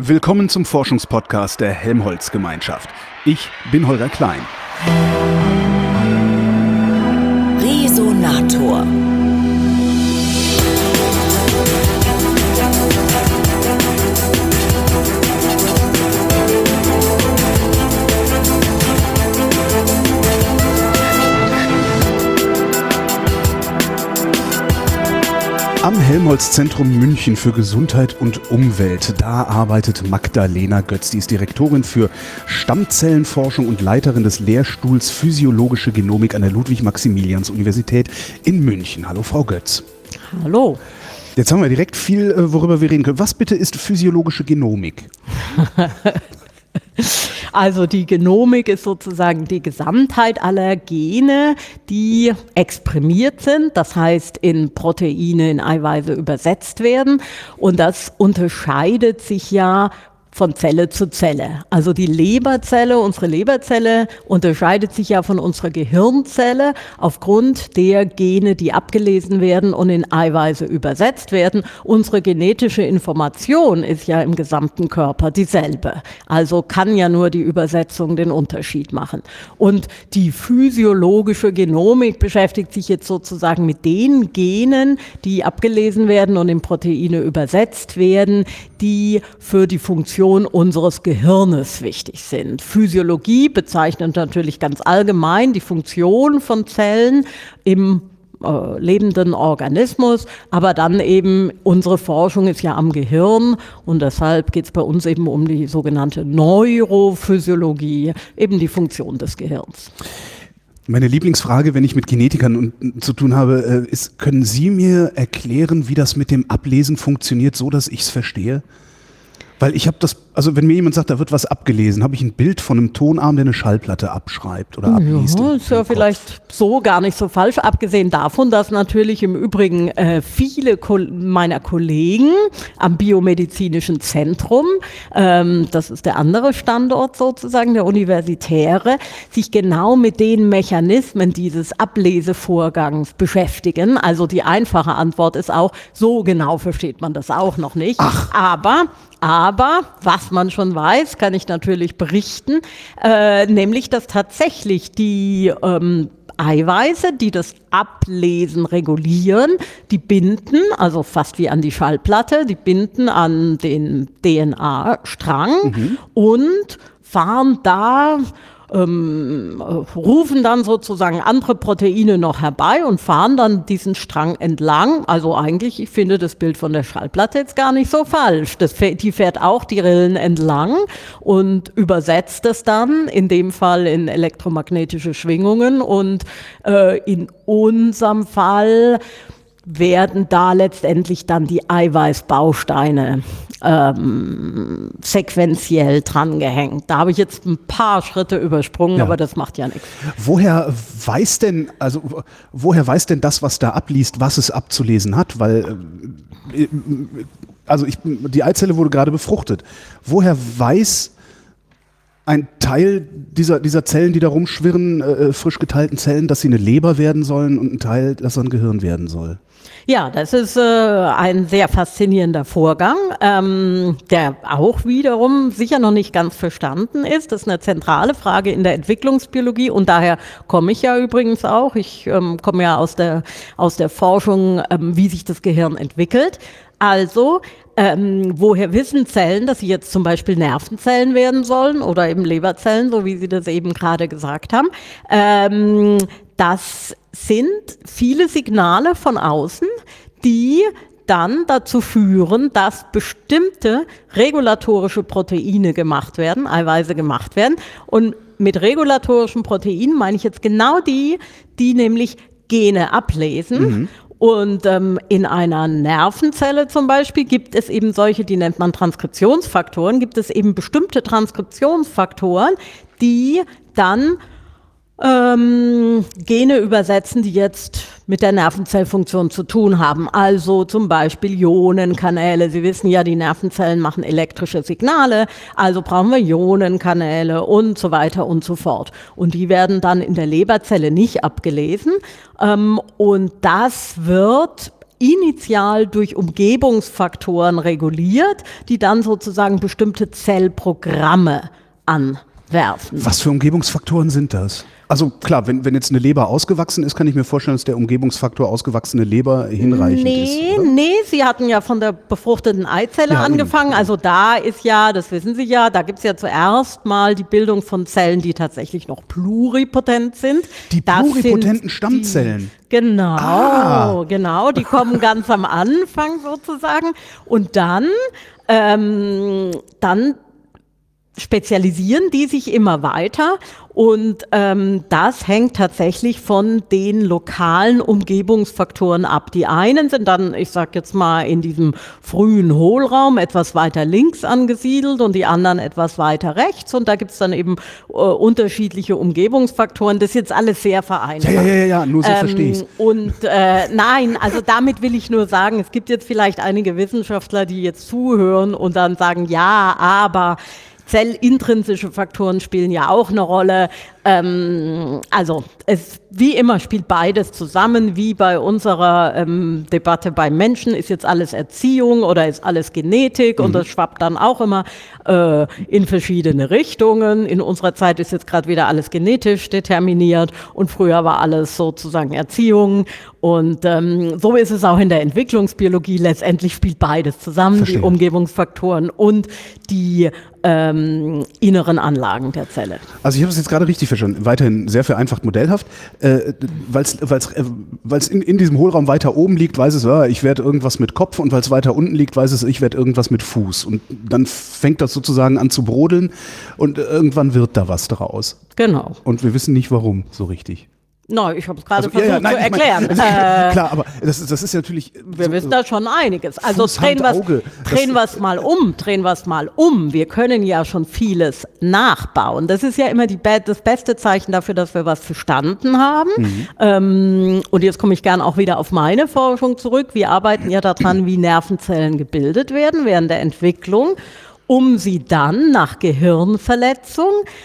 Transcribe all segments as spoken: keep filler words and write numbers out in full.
Willkommen zum Forschungspodcast der Helmholtz-Gemeinschaft. Ich bin Holger Klein. Resonator. Am Helmholtz-Zentrum München für Gesundheit und Umwelt, da arbeitet Magdalena Götz. Die ist Direktorin für Stammzellenforschung und Leiterin des Lehrstuhls Physiologische Genomik an der Ludwig-Maximilians-Universität in München. Hallo, Frau Götz. Hallo. Jetzt haben wir direkt viel, worüber wir reden können. Was bitte ist physiologische Genomik? Also die Genomik ist sozusagen die Gesamtheit aller Gene, die exprimiert sind, das heißt in Proteine, in Eiweiße übersetzt werden. Und das unterscheidet sich ja von Zelle zu Zelle. Also die Leberzelle, unsere Leberzelle unterscheidet sich ja von unserer Gehirnzelle aufgrund der Gene, die abgelesen werden und in Eiweiße übersetzt werden. Unsere genetische Information ist ja im gesamten Körper dieselbe. Also kann ja nur die Übersetzung den Unterschied machen. Und die physiologische Genomik beschäftigt sich jetzt sozusagen mit den Genen, die abgelesen werden und in Proteine übersetzt werden, die für die Funktion unseres Gehirnes wichtig sind. Physiologie bezeichnet natürlich ganz allgemein die Funktion von Zellen im äh, lebenden Organismus, aber dann eben unsere Forschung ist ja am Gehirn und deshalb geht es bei uns eben um die sogenannte Neurophysiologie, eben die Funktion des Gehirns. Meine Lieblingsfrage, wenn ich mit Genetikern zu tun habe, ist, können Sie mir erklären, wie das mit dem Ablesen funktioniert, so dass ich es verstehe? Weil ich habe das, also wenn mir jemand sagt, da wird was abgelesen, habe ich ein Bild von einem Tonarm, der eine Schallplatte abschreibt oder abliest. Ja, ist ja vielleicht so gar nicht so falsch, abgesehen davon, dass natürlich im Übrigen äh, viele Ko- meiner Kollegen am Biomedizinischen Zentrum, ähm, das ist der andere Standort sozusagen, der universitäre, sich genau mit den Mechanismen dieses Ablesevorgangs beschäftigen. Also die einfache Antwort ist auch, so genau versteht man das auch noch nicht. Ach. Aber Aber was man schon weiß, kann ich natürlich berichten, äh, nämlich dass tatsächlich die ähm, Eiweiße, die das Ablesen regulieren, die binden, also fast wie an die Schallplatte, die binden an den D N A-Strang mhm. und fahren da Ähm, rufen dann sozusagen andere Proteine noch herbei und fahren dann diesen Strang entlang. Also eigentlich, ich finde das Bild von der Schallplatte jetzt gar nicht so falsch. Das, die fährt auch die Rillen entlang und übersetzt es dann, in dem Fall in elektromagnetische Schwingungen und äh, in unserem Fall werden da letztendlich dann die Eiweißbausteine ähm, sequenziell drangehängt. Da habe ich jetzt ein paar Schritte übersprungen, ja. Aber das macht ja nichts. Woher weiß denn, also woher weiß denn das, was da abliest, was es abzulesen hat? Weil, äh, also ich, die Eizelle wurde gerade befruchtet. Woher weiß ein Teil dieser, dieser Zellen, die da rumschwirren, äh, frisch geteilten Zellen, dass sie eine Leber werden sollen und ein Teil, dass er ein Gehirn werden soll? Ja, das ist äh, ein sehr faszinierender Vorgang, ähm, der auch wiederum sicher noch nicht ganz verstanden ist. Das ist eine zentrale Frage in der Entwicklungsbiologie und daher komme ich ja übrigens auch. Ich ähm, komme ja aus der, aus der Forschung, ähm, wie sich das Gehirn entwickelt. Also, ähm, woher wissen Zellen, dass sie jetzt zum Beispiel Nervenzellen werden sollen oder eben Leberzellen, so wie Sie das eben gerade gesagt haben? Ähm, das sind viele Signale von außen, die dann dazu führen, dass bestimmte regulatorische Proteine gemacht werden, Eiweiße gemacht werden. Und mit regulatorischen Proteinen meine ich jetzt genau die, die nämlich Gene ablesen. Mhm. Und ähm, in einer Nervenzelle zum Beispiel gibt es eben solche, die nennt man Transkriptionsfaktoren, gibt es eben bestimmte Transkriptionsfaktoren, die dann ähm, Gene übersetzen, die jetzt mit der Nervenzellfunktion zu tun haben. Also zum Beispiel Ionenkanäle. Sie wissen ja, die Nervenzellen machen elektrische Signale, also brauchen wir Ionenkanäle und so weiter und so fort. Und die werden dann in der Leberzelle nicht abgelesen. Ähm, und das wird initial durch Umgebungsfaktoren reguliert, die dann sozusagen bestimmte Zellprogramme anwerfen. Was für Umgebungsfaktoren sind das? Also klar, wenn, wenn jetzt eine Leber ausgewachsen ist, kann ich mir vorstellen, dass der Umgebungsfaktor ausgewachsene Leber hinreichend nee, ist. Nee, nee, Sie hatten ja von der befruchteten Eizelle ja, angefangen. Also da ist ja, das wissen Sie ja, da gibt es ja zuerst mal die Bildung von Zellen, die tatsächlich noch pluripotent sind. Die das pluripotenten Stammzellen. Die, genau, ah. genau, die kommen ganz am Anfang sozusagen. Und dann, ähm, dann spezialisieren die sich immer weiter und ähm, das hängt tatsächlich von den lokalen Umgebungsfaktoren ab. Die einen sind dann, ich sag jetzt mal, in diesem frühen Hohlraum etwas weiter links angesiedelt und die anderen etwas weiter rechts und da gibt es dann eben äh, unterschiedliche Umgebungsfaktoren. Das ist jetzt alles sehr vereinfacht. Ja, ja, ja, ja, nur so ähm, verstehe ich. Und äh, nein, also damit will ich nur sagen, es gibt jetzt vielleicht einige Wissenschaftler, die jetzt zuhören und dann sagen, ja, aber zellintrinsische Faktoren spielen ja auch eine Rolle. Ähm, also es, wie immer spielt beides zusammen, wie bei unserer ähm, Debatte beim Menschen, ist jetzt alles Erziehung oder ist alles Genetik mhm. und das schwappt dann auch immer äh, in verschiedene Richtungen. In unserer Zeit ist jetzt gerade wieder alles genetisch determiniert und früher war alles sozusagen Erziehung und ähm, so ist es auch in der Entwicklungsbiologie. Letztendlich spielt beides zusammen, Verstehe. Die Umgebungsfaktoren und die ähm, inneren Anlagen der Zelle. Also ich habe es jetzt gerade richtig verstanden, weiterhin sehr vereinfacht modellhaft, äh, weil es äh, in, in diesem Hohlraum weiter oben liegt, weiß es, ja, ich werde irgendwas mit Kopf und weil es weiter unten liegt, weiß es, ich werde irgendwas mit Fuß und dann fängt das sozusagen an zu brodeln und irgendwann wird da was draus. Genau. Und wir wissen nicht warum so richtig. No, ich habe es gerade also, versucht ja, ja, nein, zu erklären. Ich mein, also, äh, klar, aber das, das ist natürlich... Wir so, wissen da schon einiges. Also Fuß, drehen Hand, Auge. wir es mal um, drehen wir es mal um. Wir können ja schon vieles nachbauen. Das ist ja immer die, das beste Zeichen dafür, dass wir was verstanden haben. Mhm. Ähm, und jetzt komme ich gern auch wieder auf meine Forschung zurück. Wir arbeiten ja daran, wie Nervenzellen gebildet werden während der Entwicklung, um sie dann nach Gehirnverletzung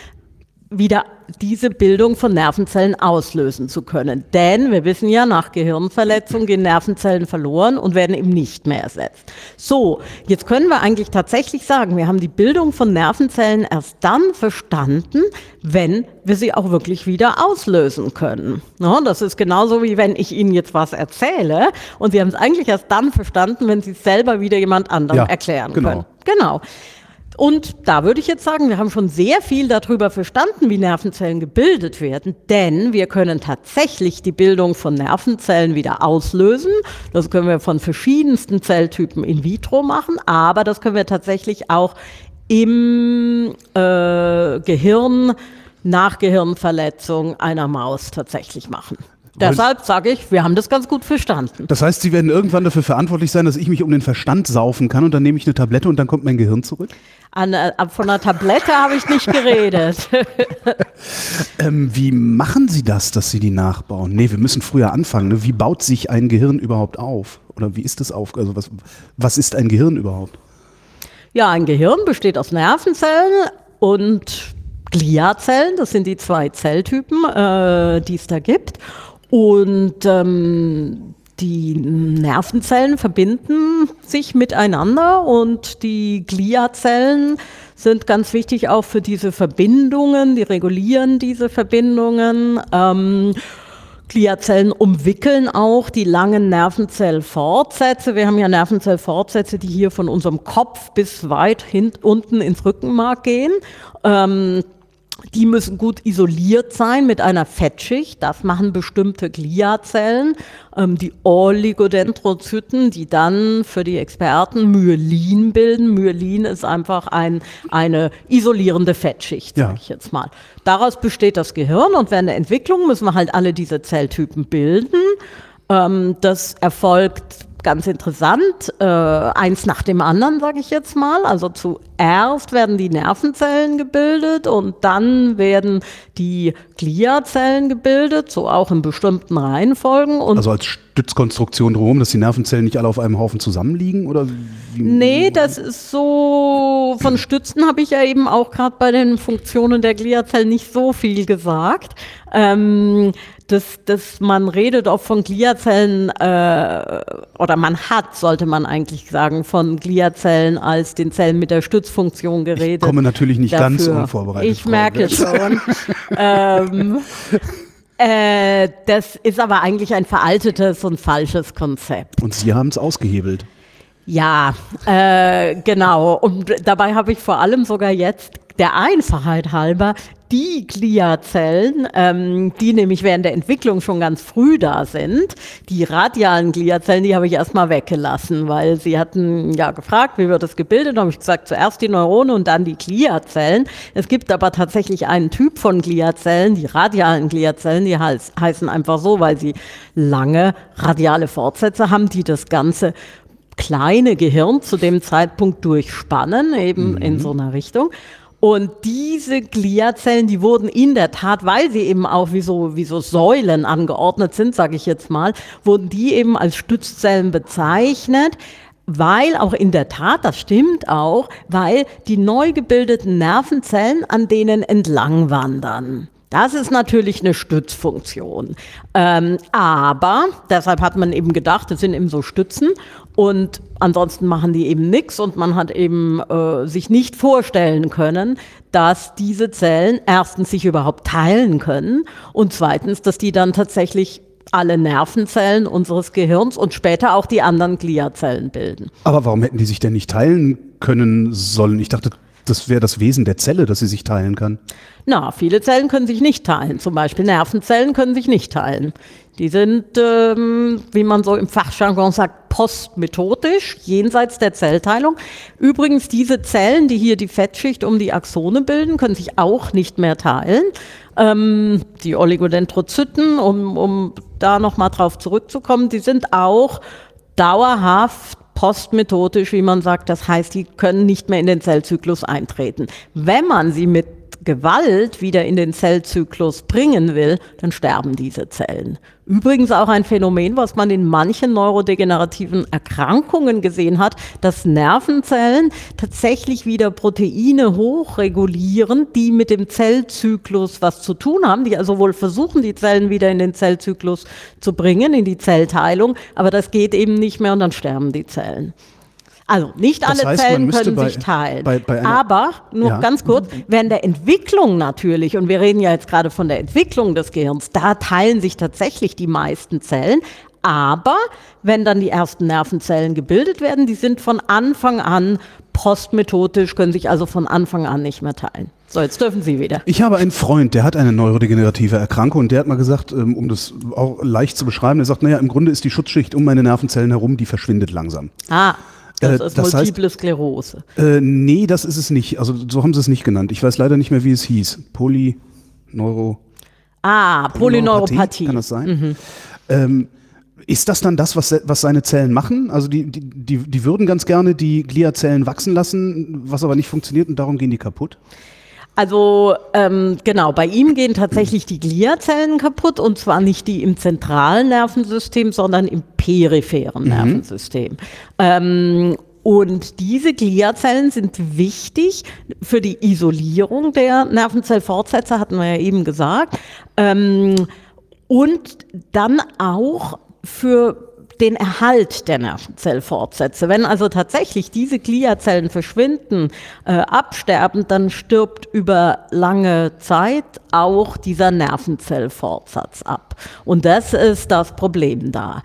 wieder diese Bildung von Nervenzellen auslösen zu können. Denn wir wissen ja, nach Gehirnverletzung gehen Nervenzellen verloren und werden eben nicht mehr ersetzt. So, jetzt können wir eigentlich tatsächlich sagen, wir haben die Bildung von Nervenzellen erst dann verstanden, wenn wir sie auch wirklich wieder auslösen können. Ja, das ist genauso wie wenn ich Ihnen jetzt was erzähle und Sie haben es eigentlich erst dann verstanden, wenn Sie es selber wieder jemand anderem ja, erklären genau. können. Genau. Und da würde ich jetzt sagen, wir haben schon sehr viel darüber verstanden, wie Nervenzellen gebildet werden, denn wir können tatsächlich die Bildung von Nervenzellen wieder auslösen. Das können wir von verschiedensten Zelltypen in vitro machen, aber das können wir tatsächlich auch im äh, Gehirn nach Gehirnverletzung einer Maus tatsächlich machen. Deshalb sage ich, wir haben das ganz gut verstanden. Das heißt, Sie werden irgendwann dafür verantwortlich sein, dass ich mich um den Verstand saufen kann und dann nehme ich eine Tablette und dann kommt mein Gehirn zurück? An, äh, von einer Tablette habe ich nicht geredet. ähm, wie machen Sie das, dass Sie die nachbauen? Nee, wir müssen früher anfangen. Ne? Wie baut sich ein Gehirn überhaupt auf? Oder wie ist das auf? Also was, was ist ein Gehirn überhaupt? Ja, ein Gehirn besteht aus Nervenzellen und Gliazellen. Das sind die zwei Zelltypen, äh, die es da gibt. Und ähm, die Nervenzellen verbinden sich miteinander und die Gliazellen sind ganz wichtig auch für diese Verbindungen, die regulieren diese Verbindungen. Ähm, Gliazellen umwickeln auch die langen Nervenzellfortsätze. Wir haben ja Nervenzellfortsätze, die hier von unserem Kopf bis weit hin, unten ins Rückenmark gehen. Ähm, Die müssen gut isoliert sein mit einer Fettschicht. Das machen bestimmte Gliazellen, ähm, die Oligodendrozyten, die dann für die Experten Myelin bilden. Myelin ist einfach ein, eine isolierende Fettschicht, ja. sag ich jetzt mal. Daraus besteht das Gehirn und während der Entwicklung müssen wir halt alle diese Zelltypen bilden. Ähm, das erfolgt ganz interessant, äh, eins nach dem anderen, sage ich jetzt mal. Also zuerst werden die Nervenzellen gebildet und dann werden die Gliazellen gebildet, so auch in bestimmten Reihenfolgen. Und also als Stützkonstruktion drumherum, dass die Nervenzellen nicht alle auf einem Haufen zusammenliegen? Oder wie? Nee, das ist so, von Stützen habe ich ja eben auch gerade bei den Funktionen der Gliazellen nicht so viel gesagt. Ähm, dass, dass man redet auch von Gliazellen, äh, oder man hat, sollte man eigentlich sagen, von Gliazellen als den Zellen mit der Stützfunktion geredet. Ich komme natürlich nicht dafür. ganz unvorbereitet. Ich merke schon. ähm, äh, das ist aber eigentlich ein veraltetes und falsches Konzept. Und Sie haben es ausgehebelt. Ja, äh, genau. Und dabei habe ich vor allem sogar jetzt der Einfachheit halber die Gliazellen, ähm, die nämlich während der Entwicklung schon ganz früh da sind, die radialen Gliazellen, die habe ich erstmal weggelassen, weil sie hatten ja gefragt, wie wird das gebildet? Da habe ich gesagt, zuerst die Neurone und dann die Gliazellen. Es gibt aber tatsächlich einen Typ von Gliazellen, die radialen Gliazellen, die heiß, heißen einfach so, weil sie lange radiale Fortsätze haben, die das Ganze kleine Gehirn zu dem Zeitpunkt durchspannen, eben mhm. in so einer Richtung. Und diese Gliazellen, die wurden in der Tat, weil sie eben auch wie so, wie so Säulen angeordnet sind, sage ich jetzt mal, wurden die eben als Stützzellen bezeichnet, weil auch in der Tat, das stimmt auch, weil die neu gebildeten Nervenzellen an denen entlang wandern. Das ist natürlich eine Stützfunktion. Ähm, aber deshalb hat man eben gedacht, das sind eben so Stützen und ansonsten machen die eben nichts und man hat eben äh, sich nicht vorstellen können, dass diese Zellen erstens sich überhaupt teilen können und zweitens, dass die dann tatsächlich alle Nervenzellen unseres Gehirns und später auch die anderen Gliazellen bilden. Aber warum hätten die sich denn nicht teilen können sollen? Ich dachte, das wäre das Wesen der Zelle, dass sie sich teilen kann. Na, viele Zellen können sich nicht teilen. Zum Beispiel Nervenzellen können sich nicht teilen. Die sind, ähm, wie man so im Fachjargon sagt, postmitotisch, jenseits der Zellteilung. Übrigens, diese Zellen, die hier die Fettschicht um die Axone bilden, können sich auch nicht mehr teilen. Ähm, die Oligodendrozyten, um, um da nochmal drauf zurückzukommen, die sind auch dauerhaft postmitotisch, wie man sagt. Das heißt, die können nicht mehr in den Zellzyklus eintreten. Wenn man sie mit Gewalt wieder in den Zellzyklus bringen will, dann sterben diese Zellen. Übrigens auch ein Phänomen, was man in manchen neurodegenerativen Erkrankungen gesehen hat, dass Nervenzellen tatsächlich wieder Proteine hochregulieren, die mit dem Zellzyklus was zu tun haben, die also wohl versuchen, die Zellen wieder in den Zellzyklus zu bringen, in die Zellteilung, aber das geht eben nicht mehr und dann sterben die Zellen. Also nicht das alle heißt, Zellen können bei, sich teilen, bei, bei einer, aber, nur ja. ganz kurz, während der Entwicklung natürlich, und wir reden ja jetzt gerade von der Entwicklung des Gehirns, da teilen sich tatsächlich die meisten Zellen, aber wenn dann die ersten Nervenzellen gebildet werden, die sind von Anfang an postmitotisch, können sich also von Anfang an nicht mehr teilen. So, jetzt dürfen Sie wieder. Ich habe einen Freund, der hat eine neurodegenerative Erkrankung und der hat mal gesagt, um das auch leicht zu beschreiben, er sagt, naja, im Grunde ist die Schutzschicht um meine Nervenzellen herum, die verschwindet langsam. Ah. Das äh, ist das Multiple heißt, Sklerose. Äh, nee, das ist es nicht. Also so haben sie es nicht genannt. Ich weiß leider nicht mehr, wie es hieß. Polyneuro... Ah, Polyneuropathie. Kann das sein? Mhm. Ähm, ist das dann das, was, was seine Zellen machen? Also die, die, die, die würden ganz gerne die Gliazellen wachsen lassen, was aber nicht funktioniert und darum gehen die kaputt? Also ähm, genau, bei ihm gehen tatsächlich die Gliazellen kaputt und zwar nicht die im zentralen Nervensystem, sondern im peripheren mhm. Nervensystem. Ähm, und diese Gliazellen sind wichtig für die Isolierung der Nervenzellfortsätze, hatten wir ja eben gesagt, ähm, und dann auch für den Erhalt der Nervenzellfortsätze. Wenn also tatsächlich diese Gliazellen verschwinden, äh, absterben, dann stirbt über lange Zeit auch dieser Nervenzellfortsatz ab. Und das ist das Problem da.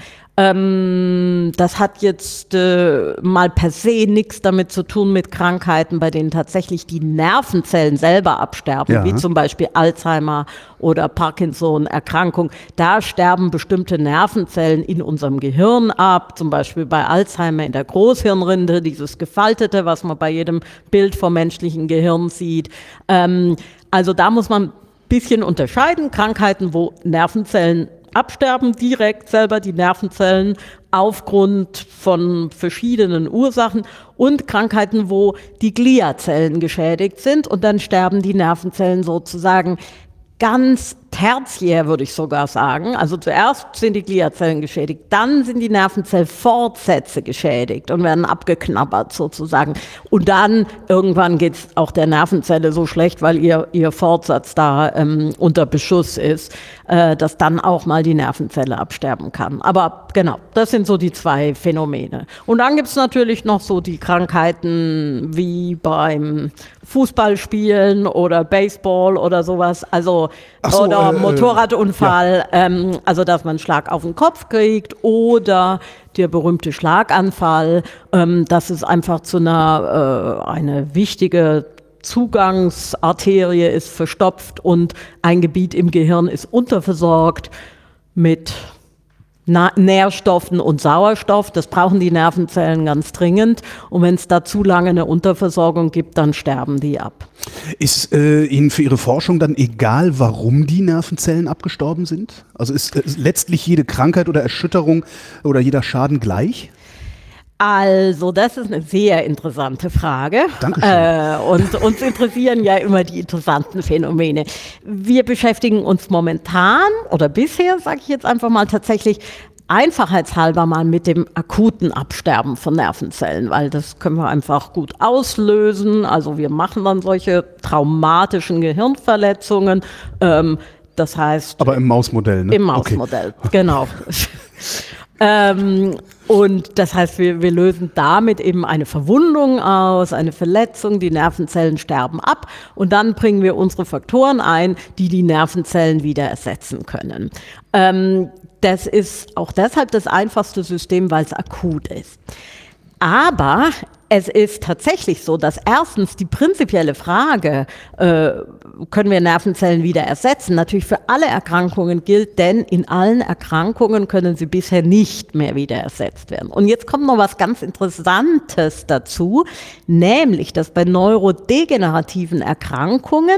Ähm, das hat jetzt äh, mal per se nichts damit zu tun mit Krankheiten, bei denen tatsächlich die Nervenzellen selber absterben, ja. wie zum Beispiel Alzheimer oder Parkinson-Erkrankung. Da sterben bestimmte Nervenzellen in unserem Gehirn ab, zum Beispiel bei Alzheimer in der Großhirnrinde, dieses Gefaltete, was man bei jedem Bild vom menschlichen Gehirn sieht. Ähm, also da muss man ein bisschen unterscheiden. Krankheiten, wo Nervenzellen absterben, direkt selber die Nervenzellen aufgrund von verschiedenen Ursachen und Krankheiten, wo die Gliazellen geschädigt sind und dann sterben die Nervenzellen sozusagen ganz tertiär, würde ich sogar sagen. Also zuerst sind die Gliazellen geschädigt, dann sind die Nervenzellfortsätze geschädigt und werden abgeknabbert sozusagen. Und dann irgendwann geht es auch der Nervenzelle so schlecht, weil ihr, ihr Fortsatz da ähm, unter Beschuss ist, äh, dass dann auch mal die Nervenzelle absterben kann. Aber genau, das sind so die zwei Phänomene. Und dann gibt es natürlich noch so die Krankheiten wie beim Fußballspielen oder Baseball oder sowas, also so, oder äh, Motorradunfall, ja. ähm, also dass man einen Schlag auf den Kopf kriegt oder der berühmte Schlaganfall, ähm, dass es einfach zu einer äh, eine wichtige Zugangsarterie ist verstopft und ein Gebiet im Gehirn ist unterversorgt mit Na- Nährstoffen und Sauerstoff. Das brauchen die Nervenzellen ganz dringend. Und wenn es da zu lange eine Unterversorgung gibt, dann sterben die ab. Ist äh, Ihnen für Ihre Forschung dann egal, warum die Nervenzellen abgestorben sind? Also ist, ist letztlich jede Krankheit oder Erschütterung oder jeder Schaden gleich? Also, das ist eine sehr interessante Frage. Dankeschön. Äh, und uns interessieren ja immer die interessanten Phänomene. Wir beschäftigen uns momentan oder bisher, sage ich jetzt einfach mal tatsächlich, einfachheitshalber mal mit dem akuten Absterben von Nervenzellen, weil das können wir einfach gut auslösen. Also wir machen dann solche traumatischen Gehirnverletzungen. Ähm, das heißt... Aber im Mausmodell, ne? Im Mausmodell, okay. Genau. Ähm, und das heißt, wir, wir lösen damit eben eine Verwundung aus, eine Verletzung, die Nervenzellen sterben ab und dann bringen wir unsere Faktoren ein, die die Nervenzellen wieder ersetzen können. Ähm, das ist auch deshalb das einfachste System, weil es akut ist. Aber es ist tatsächlich so, dass erstens die prinzipielle Frage, äh, können wir Nervenzellen wieder ersetzen, natürlich für alle Erkrankungen gilt, denn in allen Erkrankungen können sie bisher nicht mehr wieder ersetzt werden. Und jetzt kommt noch was ganz Interessantes dazu, nämlich, dass bei neurodegenerativen Erkrankungen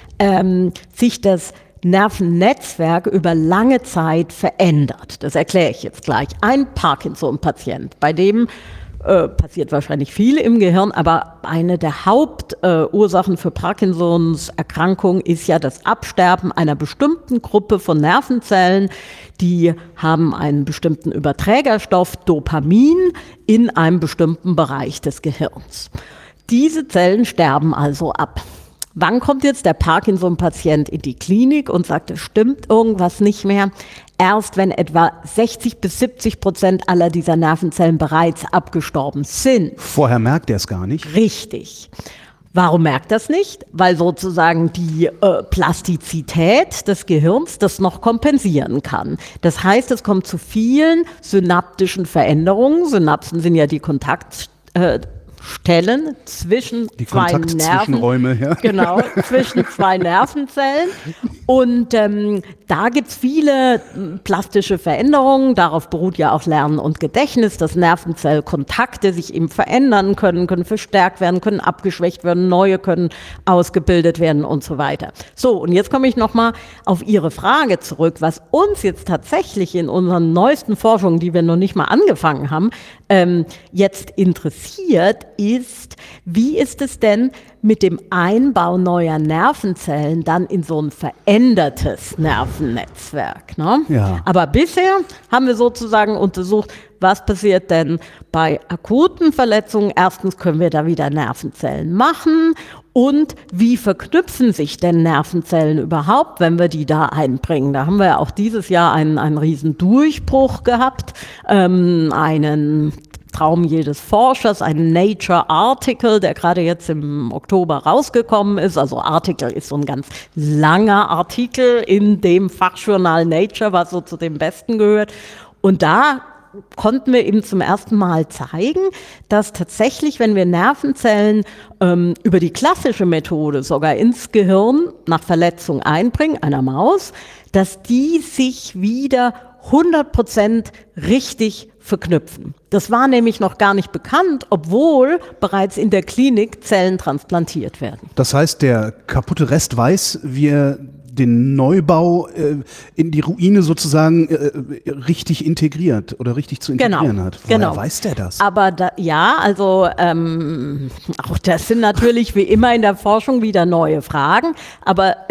ähm, sich das Nervennetzwerk über lange Zeit verändert. Das erkläre ich jetzt gleich. Ein Parkinson-Patient, bei dem Äh, passiert wahrscheinlich viel im Gehirn, aber eine der Hauptursachen äh, für Parkinsons Erkrankung ist ja das Absterben einer bestimmten Gruppe von Nervenzellen. Die haben einen bestimmten Überträgerstoff, Dopamin, in einem bestimmten Bereich des Gehirns. Diese Zellen sterben also ab. Wann kommt jetzt der Parkinson-Patient in die Klinik und sagt, es stimmt irgendwas nicht mehr? Erst wenn etwa sechzig bis siebzig Prozent aller dieser Nervenzellen bereits abgestorben sind. Vorher merkt er es gar nicht. Richtig. Warum merkt das nicht? Weil sozusagen die äh, Plastizität des Gehirns das noch kompensieren kann. Das heißt, es kommt zu vielen synaptischen Veränderungen. Synapsen sind ja die Kontakt äh, Stellen zwischen die zwei Kontaktzwischenräume, Nerven, ja. genau, zwischen zwei Nervenzellen. Und ähm, da gibt's viele plastische Veränderungen. Darauf beruht ja auch Lernen und Gedächtnis, dass Nervenzellkontakte sich eben verändern können, können verstärkt werden, können abgeschwächt werden, neue können ausgebildet werden und so weiter. So, und jetzt komme ich nochmal auf Ihre Frage zurück, was uns jetzt tatsächlich in unseren neuesten Forschungen, die wir noch nicht mal angefangen haben, ähm, jetzt interessiert, ist, wie ist es denn mit dem Einbau neuer Nervenzellen dann in so ein verändertes Nervennetzwerk? Ne? Ja. Aber bisher haben wir sozusagen untersucht, was passiert denn bei akuten Verletzungen? Erstens können wir da wieder Nervenzellen machen und wie verknüpfen sich denn Nervenzellen überhaupt, wenn wir die da einbringen? Da haben wir ja auch dieses Jahr einen, einen riesen Durchbruch gehabt, ähm, einen Traum jedes Forschers, ein Nature-Article, der gerade jetzt im Oktober rausgekommen ist. Also Article ist so ein ganz langer Artikel in dem Fachjournal Nature, was so zu dem Besten gehört. Und da konnten wir eben zum ersten Mal zeigen, dass tatsächlich, wenn wir Nervenzellen ähm, über die klassische Methode sogar ins Gehirn nach Verletzung einbringen, einer Maus, dass die sich wieder hundert Prozent richtig verknüpfen. Das war nämlich noch gar nicht bekannt, obwohl bereits in der Klinik Zellen transplantiert werden. Das heißt, der kaputte Rest weiß, wie er den Neubau äh, in die Ruine sozusagen äh, richtig integriert oder richtig zu integrieren genau, hat. Woher genau. weiß der das? Aber da, ja, also ähm, auch das sind natürlich wie immer in der Forschung wieder neue Fragen, aber es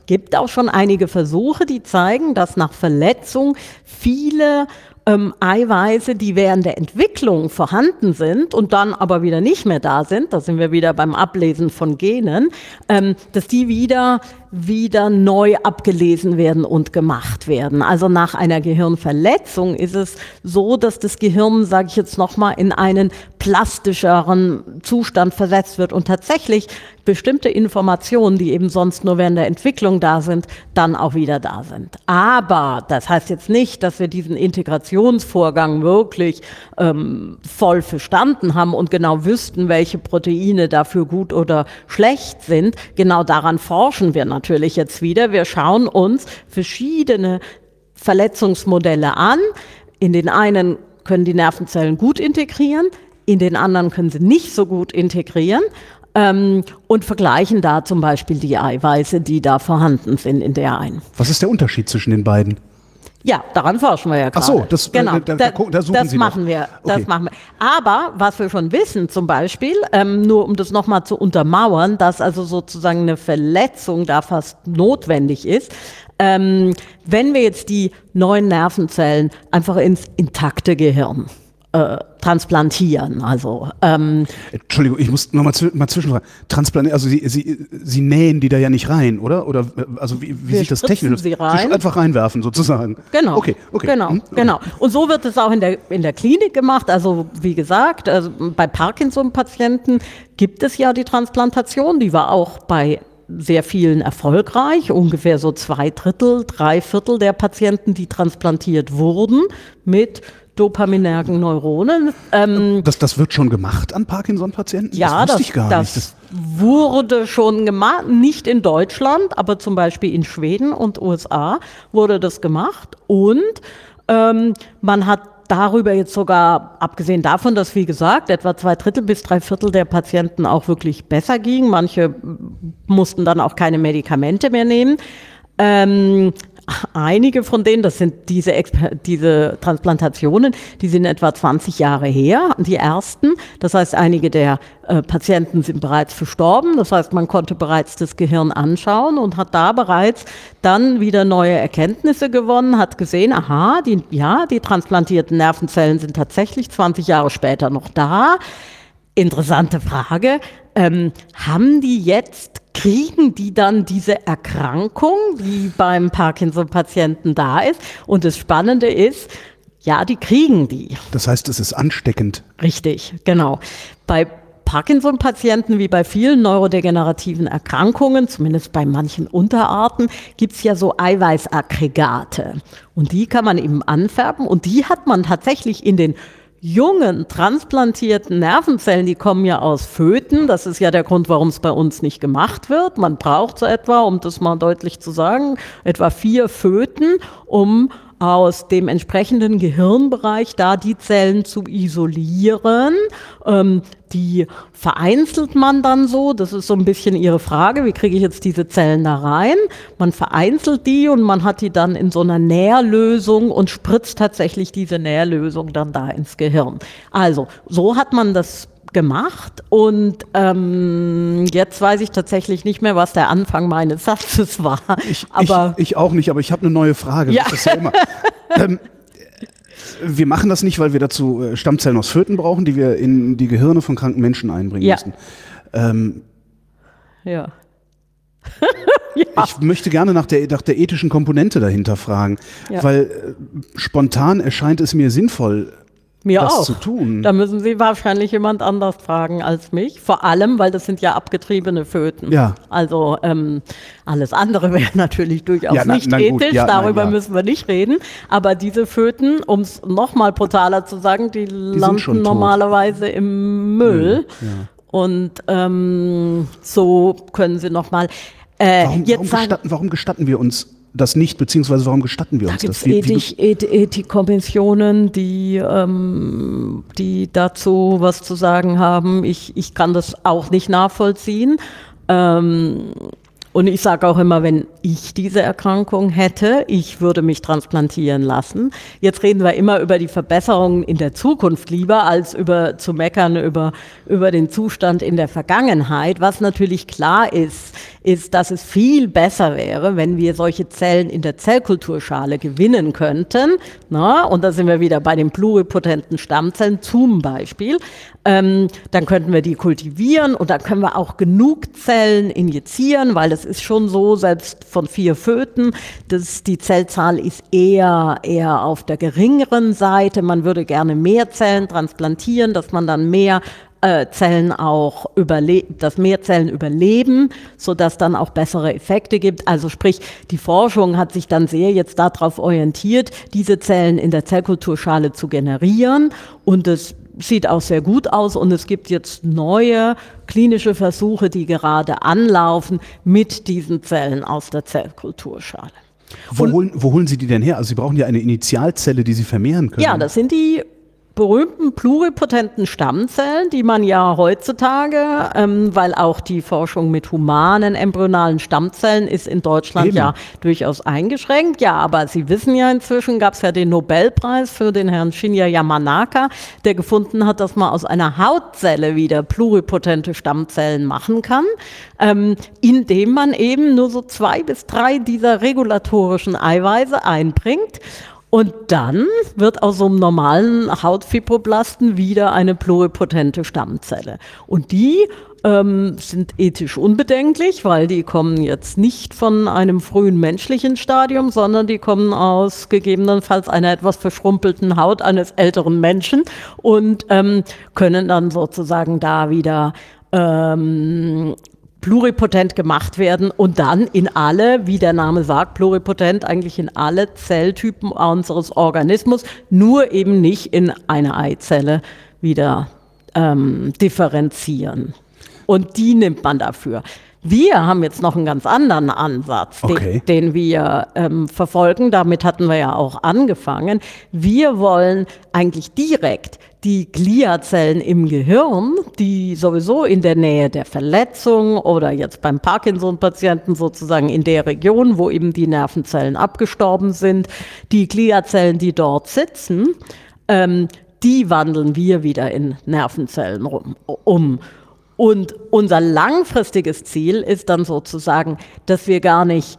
gibt auch schon einige Versuche, die zeigen, dass nach Verletzung viele ähm, Eiweiße, die während der Entwicklung vorhanden sind und dann aber wieder nicht mehr da sind, da sind wir wieder beim Ablesen von Genen, ähm, dass die wieder wieder neu abgelesen werden und gemacht werden. Also nach einer Gehirnverletzung ist es so, dass das Gehirn, sage ich jetzt nochmal, in einen plastischeren Zustand versetzt wird und tatsächlich bestimmte Informationen, die eben sonst nur während der Entwicklung da sind, dann auch wieder da sind. Aber das heißt jetzt nicht, dass wir diesen Integrationsvorgang wirklich ähm, voll verstanden haben und genau wüssten, welche Proteine dafür gut oder schlecht sind. Genau daran forschen wir natürlich. Natürlich jetzt wieder. Wir schauen uns verschiedene Verletzungsmodelle an. In den einen können die Nervenzellen gut integrieren, in den anderen können sie nicht so gut integrieren ähm, und vergleichen da zum Beispiel die Eiweiße, die da vorhanden sind in der einen. Was ist der Unterschied zwischen den beiden? Ja, daran forschen wir ja gerade. Ach so, das, genau. da, da, da suchen das Sie machen noch. wir. Das Okay. machen wir. Aber was wir schon wissen, zum Beispiel, ähm, nur um das nochmal zu untermauern, dass also sozusagen eine Verletzung da fast notwendig ist, ähm, wenn wir jetzt die neuen Nervenzellen einfach ins intakte Gehirn äh, transplantieren, also ähm, Entschuldigung, ich muss noch mal, zw mal zwischenfragen. Transplantieren, also Sie, Sie, Sie nähen die da ja nicht rein, oder? Oder also wie, wie Wir sieht das spritzen technisch aus? sie rein. Sie einfach reinwerfen sozusagen. Genau. Okay, okay. Genau, Hm? genau. Und so wird es auch in der, in der Klinik gemacht. Also wie gesagt, also bei Parkinson-Patienten gibt es ja die Transplantation, die war auch bei sehr vielen erfolgreich. Ungefähr so zwei Drittel, drei Viertel der Patienten, die transplantiert wurden mit dopaminergen Neuronen. Ähm, Das, das wird schon gemacht an Parkinson-Patienten? ja, das wusste das, ich gar das nicht. Das, wurde schon gemacht, nicht in Deutschland, aber zum Beispiel in Schweden und U S A wurde das gemacht. Und ähm, man hat darüber jetzt sogar, abgesehen davon, dass, wie gesagt, etwa zwei Drittel bis drei Viertel der Patienten auch wirklich besser ging. Manche mussten dann auch keine Medikamente mehr nehmen. Ähm, Einige von denen, das sind diese, Exper diese Transplantationen, die sind etwa zwanzig Jahre her, die ersten. Das heißt, einige der äh, Patienten sind bereits verstorben. Das heißt, man konnte bereits das Gehirn anschauen und hat da bereits dann wieder neue Erkenntnisse gewonnen, hat gesehen, aha, die, ja, die transplantierten Nervenzellen sind tatsächlich zwanzig Jahre später noch da. Interessante Frage. Ähm, haben die jetzt, kriegen die dann diese Erkrankung, die beim Parkinson-Patienten da ist? Und das Spannende ist, ja, die kriegen die. das heißt, es ist ansteckend. Richtig, genau. Bei Parkinson-Patienten wie bei vielen neurodegenerativen Erkrankungen, zumindest bei manchen Unterarten, gibt es ja so Eiweißaggregate. Und die kann man eben anfärben und die hat man tatsächlich in den jungen, transplantierten Nervenzellen, die kommen ja aus Föten. Das ist ja der Grund, warum es bei uns nicht gemacht wird. Man braucht so etwa, um das mal deutlich zu sagen, etwa vier Föten, um aus dem entsprechenden Gehirnbereich da die Zellen zu isolieren. Ähm, die vereinzelt man dann so, das ist so ein bisschen Ihre Frage, wie kriege ich jetzt diese Zellen da rein? Man vereinzelt die und man hat die dann in so einer Nährlösung und spritzt tatsächlich diese Nährlösung dann da ins Gehirn. Also, so hat man das gemacht und ähm, jetzt weiß ich tatsächlich nicht mehr, was der Anfang meines Satzes war. Ich, aber ich, ich auch nicht, aber ich habe eine neue Frage. Ja. Das ist ja immer. ähm, wir machen das nicht, weil wir dazu äh, Stammzellen aus Föten brauchen, die wir in die Gehirne von kranken Menschen einbringen Ja. müssen. Ähm, ja. Ich möchte gerne nach der, nach der ethischen Komponente dahinter fragen, Ja. weil äh, spontan erscheint es mir sinnvoll, Mir das auch. zu tun. Da müssen Sie wahrscheinlich jemand anders fragen als mich. Vor allem, weil das sind ja abgetriebene Föten. Ja. Also ähm, alles andere wäre natürlich durchaus Ja, na- nicht na gut, ethisch. ja, Darüber nein, ja. müssen wir nicht reden. Aber diese Föten, um es nochmal brutaler zu sagen, die, sind schon landen tot. normalerweise im Müll. Ja. Und ähm, so können Sie nochmal äh, Warum, jetzt warum, sagen, gestatten, warum gestatten wir uns das nicht, beziehungsweise warum gestatten wir da uns gibt das? es Wie- wie du- Ethik, Eth, Ethikkommissionen, die, ähm, die dazu was zu sagen haben. Ich, ich kann das auch nicht nachvollziehen. Ähm, und ich sage auch immer, wenn ich diese Erkrankung hätte, ich würde mich transplantieren lassen. Jetzt reden wir immer über die Verbesserungen in der Zukunft lieber, als über zu meckern über, über den Zustand in der Vergangenheit. Was natürlich klar ist, ist, dass es viel besser wäre, wenn wir solche Zellen in der Zellkulturschale gewinnen könnten. Na, und da sind wir wieder bei den pluripotenten Stammzellen zum Beispiel. Ähm, dann könnten wir die kultivieren und dann können wir auch genug Zellen injizieren, weil es ist schon so, selbst von vier Föten, dass die Zellzahl ist eher, eher auf der geringeren Seite. Man würde gerne mehr Zellen transplantieren, dass man dann mehr äh, Zellen auch überleben, dass mehr Zellen überleben, sodass dann auch bessere Effekte gibt. Also sprich, die Forschung hat sich dann sehr jetzt darauf orientiert, diese Zellen in der Zellkulturschale zu generieren, und es sieht auch sehr gut aus, und es gibt jetzt neue klinische Versuche, die gerade anlaufen mit diesen Zellen aus der Zellkulturschale. Wo holen, wo holen Sie die denn her? Also Sie brauchen ja eine Initialzelle, die Sie vermehren können. Ja, das sind die berühmten pluripotenten Stammzellen, die man ja heutzutage, ähm, weil auch die Forschung mit humanen embryonalen Stammzellen ist in Deutschland Eben. ja durchaus eingeschränkt. Ja, aber Sie wissen ja, inzwischen gab es ja den Nobelpreis für den Herrn Shinya Yamanaka, der gefunden hat, dass man aus einer Hautzelle wieder pluripotente Stammzellen machen kann, ähm, indem man eben nur so zwei bis drei dieser regulatorischen Eiweiße einbringt. Und dann wird aus so einem normalen Hautfibroblasten wieder eine pluripotente Stammzelle. Und die ähm, sind ethisch unbedenklich, weil die kommen jetzt nicht von einem frühen menschlichen Stadium, sondern die kommen aus gegebenenfalls einer etwas verschrumpelten Haut eines älteren Menschen und ähm, können dann sozusagen da wieder ähm, pluripotent gemacht werden und dann in alle, wie der Name sagt, pluripotent eigentlich in alle Zelltypen unseres Organismus, nur eben nicht in eine Eizelle wieder ähm, differenzieren. Und die nimmt man dafür. Wir haben jetzt noch einen ganz anderen Ansatz, okay. den, den wir ähm, verfolgen. Damit hatten wir ja auch angefangen. Wir wollen eigentlich direkt die Gliazellen im Gehirn, die sowieso in der Nähe der Verletzung oder jetzt beim Parkinson-Patienten sozusagen in der Region, wo eben die Nervenzellen abgestorben sind, die Gliazellen, die dort sitzen, ähm, die wandeln wir wieder in Nervenzellen rum, um. Und unser langfristiges Ziel ist dann sozusagen, dass wir gar nicht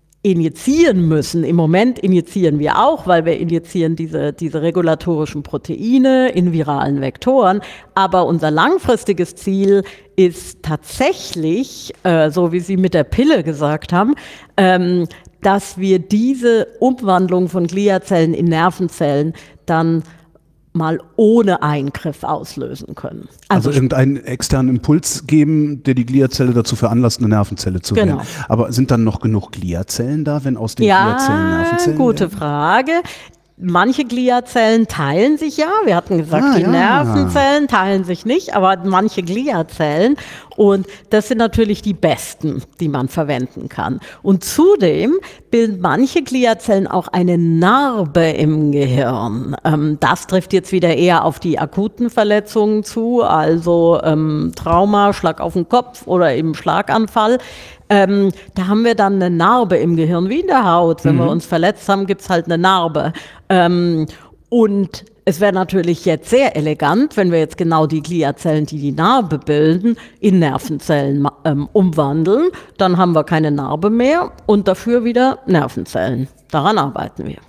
injizieren müssen. Im Moment injizieren wir auch, weil wir injizieren diese, diese regulatorischen Proteine in viralen Vektoren. Aber unser langfristiges Ziel ist tatsächlich, äh, so wie Sie mit der Pille gesagt haben, ähm, dass wir diese Umwandlung von Gliazellen in Nervenzellen dann mal ohne Eingriff auslösen können. Also, also irgendeinen externen Impuls geben, der die Gliazelle dazu veranlasst, eine Nervenzelle zu genau. werden. Aber sind dann noch genug Gliazellen da, wenn aus den ja, Gliazellen Nervenzellen gute werden? Frage. Manche Gliazellen teilen sich ja. Wir hatten gesagt, ah, die ja. Nervenzellen teilen sich nicht, aber manche Gliazellen. Und das sind natürlich die besten, die man verwenden kann. Und zudem bilden manche Gliazellen auch eine Narbe im Gehirn. Ähm, das trifft jetzt wieder eher auf die akuten Verletzungen zu, also ähm, Trauma, Schlag auf den Kopf oder eben Schlaganfall. Ähm, da haben wir dann eine Narbe im Gehirn, wie in der Haut. Wenn mhm. wir uns verletzt haben, gibt's halt eine Narbe. Ähm, und es wäre natürlich jetzt sehr elegant, wenn wir jetzt genau die Gliazellen, die die Narbe bilden, in Nervenzellen ähm, umwandeln. Dann haben wir keine Narbe mehr und dafür wieder Nervenzellen. Daran arbeiten wir.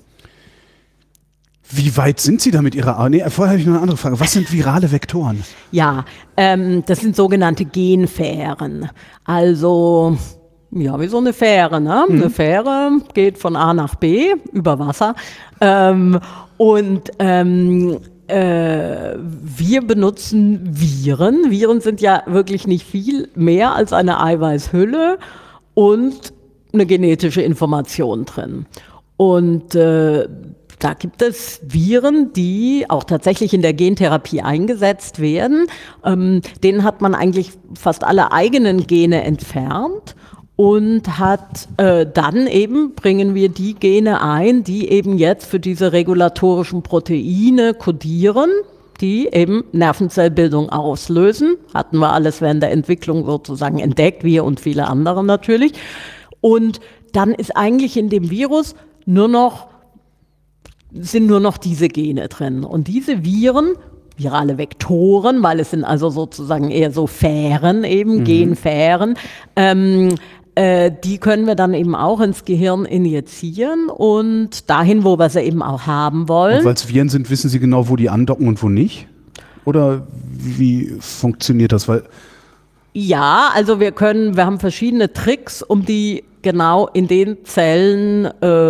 Wie weit sind Sie da mit Ihrer Arbeit? Nee, vorher habe ich noch eine andere Frage. Was sind virale Vektoren? Ja, ähm, das sind sogenannte Genfähren. Also, ja, wie so eine Fähre, ne? Mhm. Eine Fähre geht von A nach B über Wasser. Ähm, und ähm, äh, wir benutzen Viren. Viren sind ja wirklich nicht viel mehr als eine Eiweißhülle und eine genetische Information drin. Und äh, da gibt es Viren, die auch tatsächlich in der Gentherapie eingesetzt werden. Ähm, denen hat man eigentlich fast alle eigenen Gene entfernt und hat äh, dann eben, bringen wir die Gene ein, die eben jetzt für diese regulatorischen Proteine kodieren, die eben Nervenzellbildung auslösen. Hatten wir alles während der Entwicklung sozusagen entdeckt, wir und viele andere natürlich. Und dann ist eigentlich in dem Virus nur noch sind nur noch diese Gene drin. Und diese Viren, virale Vektoren, weil es sind also sozusagen eher so Fähren eben, mhm. Genfähren, ähm, äh, die können wir dann eben auch ins Gehirn injizieren und dahin, wo wir sie eben auch haben wollen. Und weil es Viren sind, wissen Sie genau, wo die andocken und wo nicht? Oder wie funktioniert das? Weil Ja, also wir können, wir haben verschiedene Tricks, um die genau in den Zellen,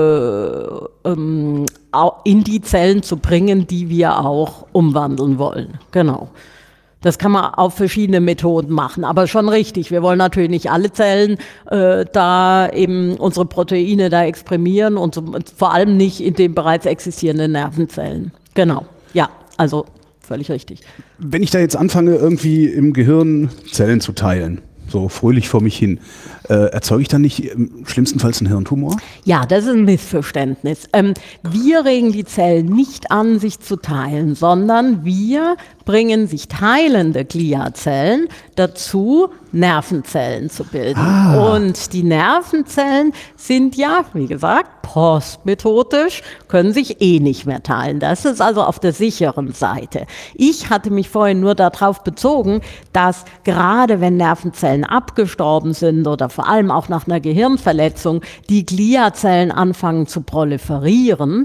äh, ähm, in die Zellen zu bringen, die wir auch umwandeln wollen. Genau. Das kann man auf verschiedene Methoden machen, aber schon richtig. Wir wollen natürlich nicht alle Zellen äh, da eben unsere Proteine da exprimieren und so, vor allem nicht in den bereits existierenden Nervenzellen. Genau. Ja, also völlig richtig. wenn ich da jetzt anfange, irgendwie im Gehirn Zellen zu teilen, so fröhlich vor mich hin, äh, erzeuge ich dann nicht im schlimmstenfalls einen Hirntumor? Ja, das ist ein Missverständnis. Ähm, wir regen die Zellen nicht an, sich zu teilen, sondern wir bringen sich teilende Gliazellen dazu, Nervenzellen zu bilden. Ah. Und die Nervenzellen sind ja, wie gesagt, postmitotisch, können sich eh nicht mehr teilen. Das ist also auf der sicheren Seite. Ich hatte mich vorhin nur darauf bezogen, dass gerade wenn Nervenzellen abgestorben sind oder vor allem auch nach einer Gehirnverletzung, die Gliazellen anfangen zu proliferieren,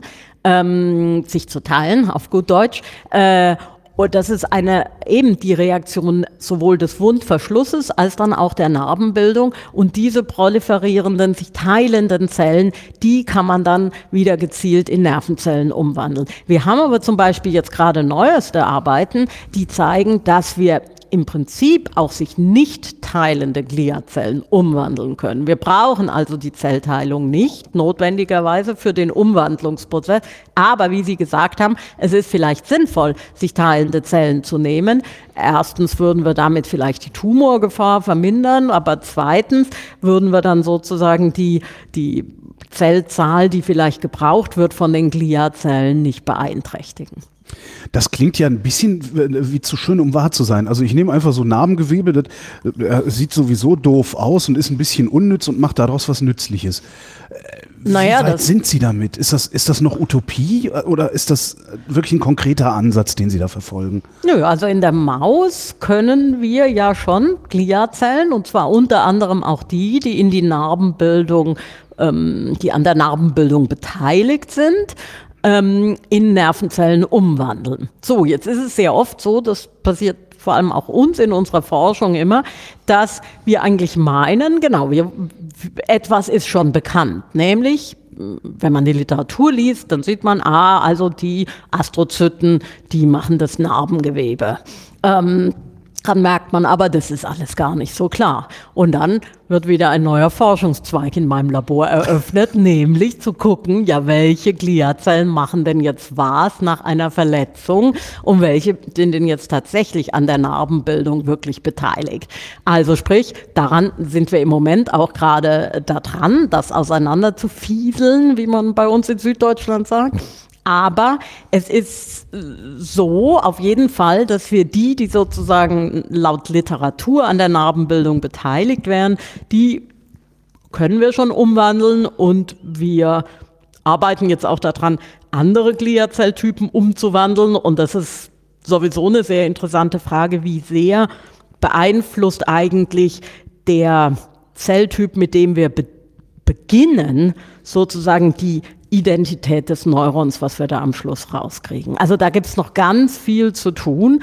ähm, sich zu teilen, auf gut Deutsch, äh, und das ist eine, eben die Reaktion sowohl des Wundverschlusses als dann auch der Narbenbildung. Und diese proliferierenden, sich teilenden Zellen, die kann man dann wieder gezielt in Nervenzellen umwandeln. Wir haben aber zum Beispiel jetzt gerade neueste Arbeiten, die zeigen, dass wir im Prinzip auch sich nicht teilende Gliazellen umwandeln können. Wir brauchen also die Zellteilung nicht notwendigerweise für den Umwandlungsprozess. Aber wie Sie gesagt haben, es ist vielleicht sinnvoll, sich teilende Zellen zu nehmen. Erstens würden wir damit vielleicht die Tumorgefahr vermindern, aber zweitens würden wir dann sozusagen die, die Zellzahl, die vielleicht gebraucht wird von den Gliazellen, nicht beeinträchtigen. Das klingt ja ein bisschen wie zu schön, um wahr zu sein. Also ich nehme einfach so Narbengewebe, das äh, sieht sowieso doof aus und ist ein bisschen unnütz und macht daraus was Nützliches. Wie naja, weit das sind Sie damit? Ist das, ist das noch Utopie oder ist das wirklich ein konkreter Ansatz, den Sie da verfolgen? Nö, also in der Maus können wir ja schon Gliazellen, und zwar unter anderem auch die, die in die Narbenbildung, ähm, die an der Narbenbildung beteiligt sind, in Nervenzellen umwandeln. So, jetzt ist es sehr oft so, das passiert vor allem auch uns in unserer Forschung immer, dass wir eigentlich meinen, genau, wir, etwas ist schon bekannt, nämlich, wenn man die Literatur liest, dann sieht man, ah, also die Astrozyten, die machen das Narbengewebe. Ähm, Dann merkt man aber, das ist alles gar nicht so klar. Und dann wird wieder ein neuer Forschungszweig in meinem Labor eröffnet, nämlich zu gucken, ja, welche Gliazellen machen denn jetzt was nach einer Verletzung und welche sind denn jetzt tatsächlich an der Narbenbildung wirklich beteiligt. Also sprich, daran sind wir im Moment auch gerade da dran, das auseinander zu fieseln, wie man bei uns in Süddeutschland sagt. Aber es ist so auf jeden Fall, dass wir die, die sozusagen laut Literatur an der Narbenbildung beteiligt wären, die können wir schon umwandeln und wir arbeiten jetzt auch daran, andere Gliazelltypen umzuwandeln. Und das ist sowieso eine sehr interessante Frage, wie sehr beeinflusst eigentlich der Zelltyp, mit dem wir be- beginnen, sozusagen die Identität des Neurons, was wir da am Schluss rauskriegen. Also da gibt's noch ganz viel zu tun.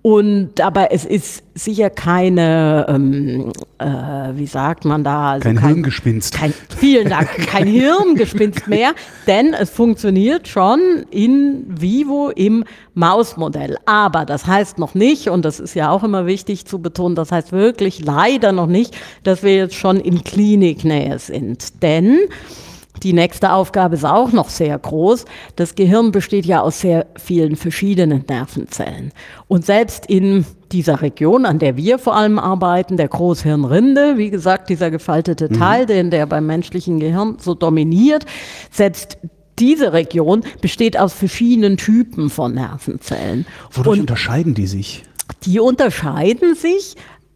Und aber es ist sicher keine, ähm, äh, wie sagt man da? Also kein, kein Hirngespinst. Kein, vielen Dank, kein Hirngespinst mehr, denn es funktioniert schon in vivo im Mausmodell. Aber das heißt noch nicht, und das ist ja auch immer wichtig zu betonen, das heißt wirklich leider noch nicht, dass wir jetzt schon in Kliniknähe sind. Denn die nächste Aufgabe ist auch noch sehr groß. Das Gehirn besteht ja aus sehr vielen verschiedenen Nervenzellen. Und selbst in dieser Region, an der wir vor allem arbeiten, der Großhirnrinde, wie gesagt, dieser gefaltete Teil, mhm. den der beim menschlichen Gehirn so dominiert, selbst diese Region besteht aus verschiedenen Typen von Nervenzellen. Wodurch Und unterscheiden die sich? Die unterscheiden sich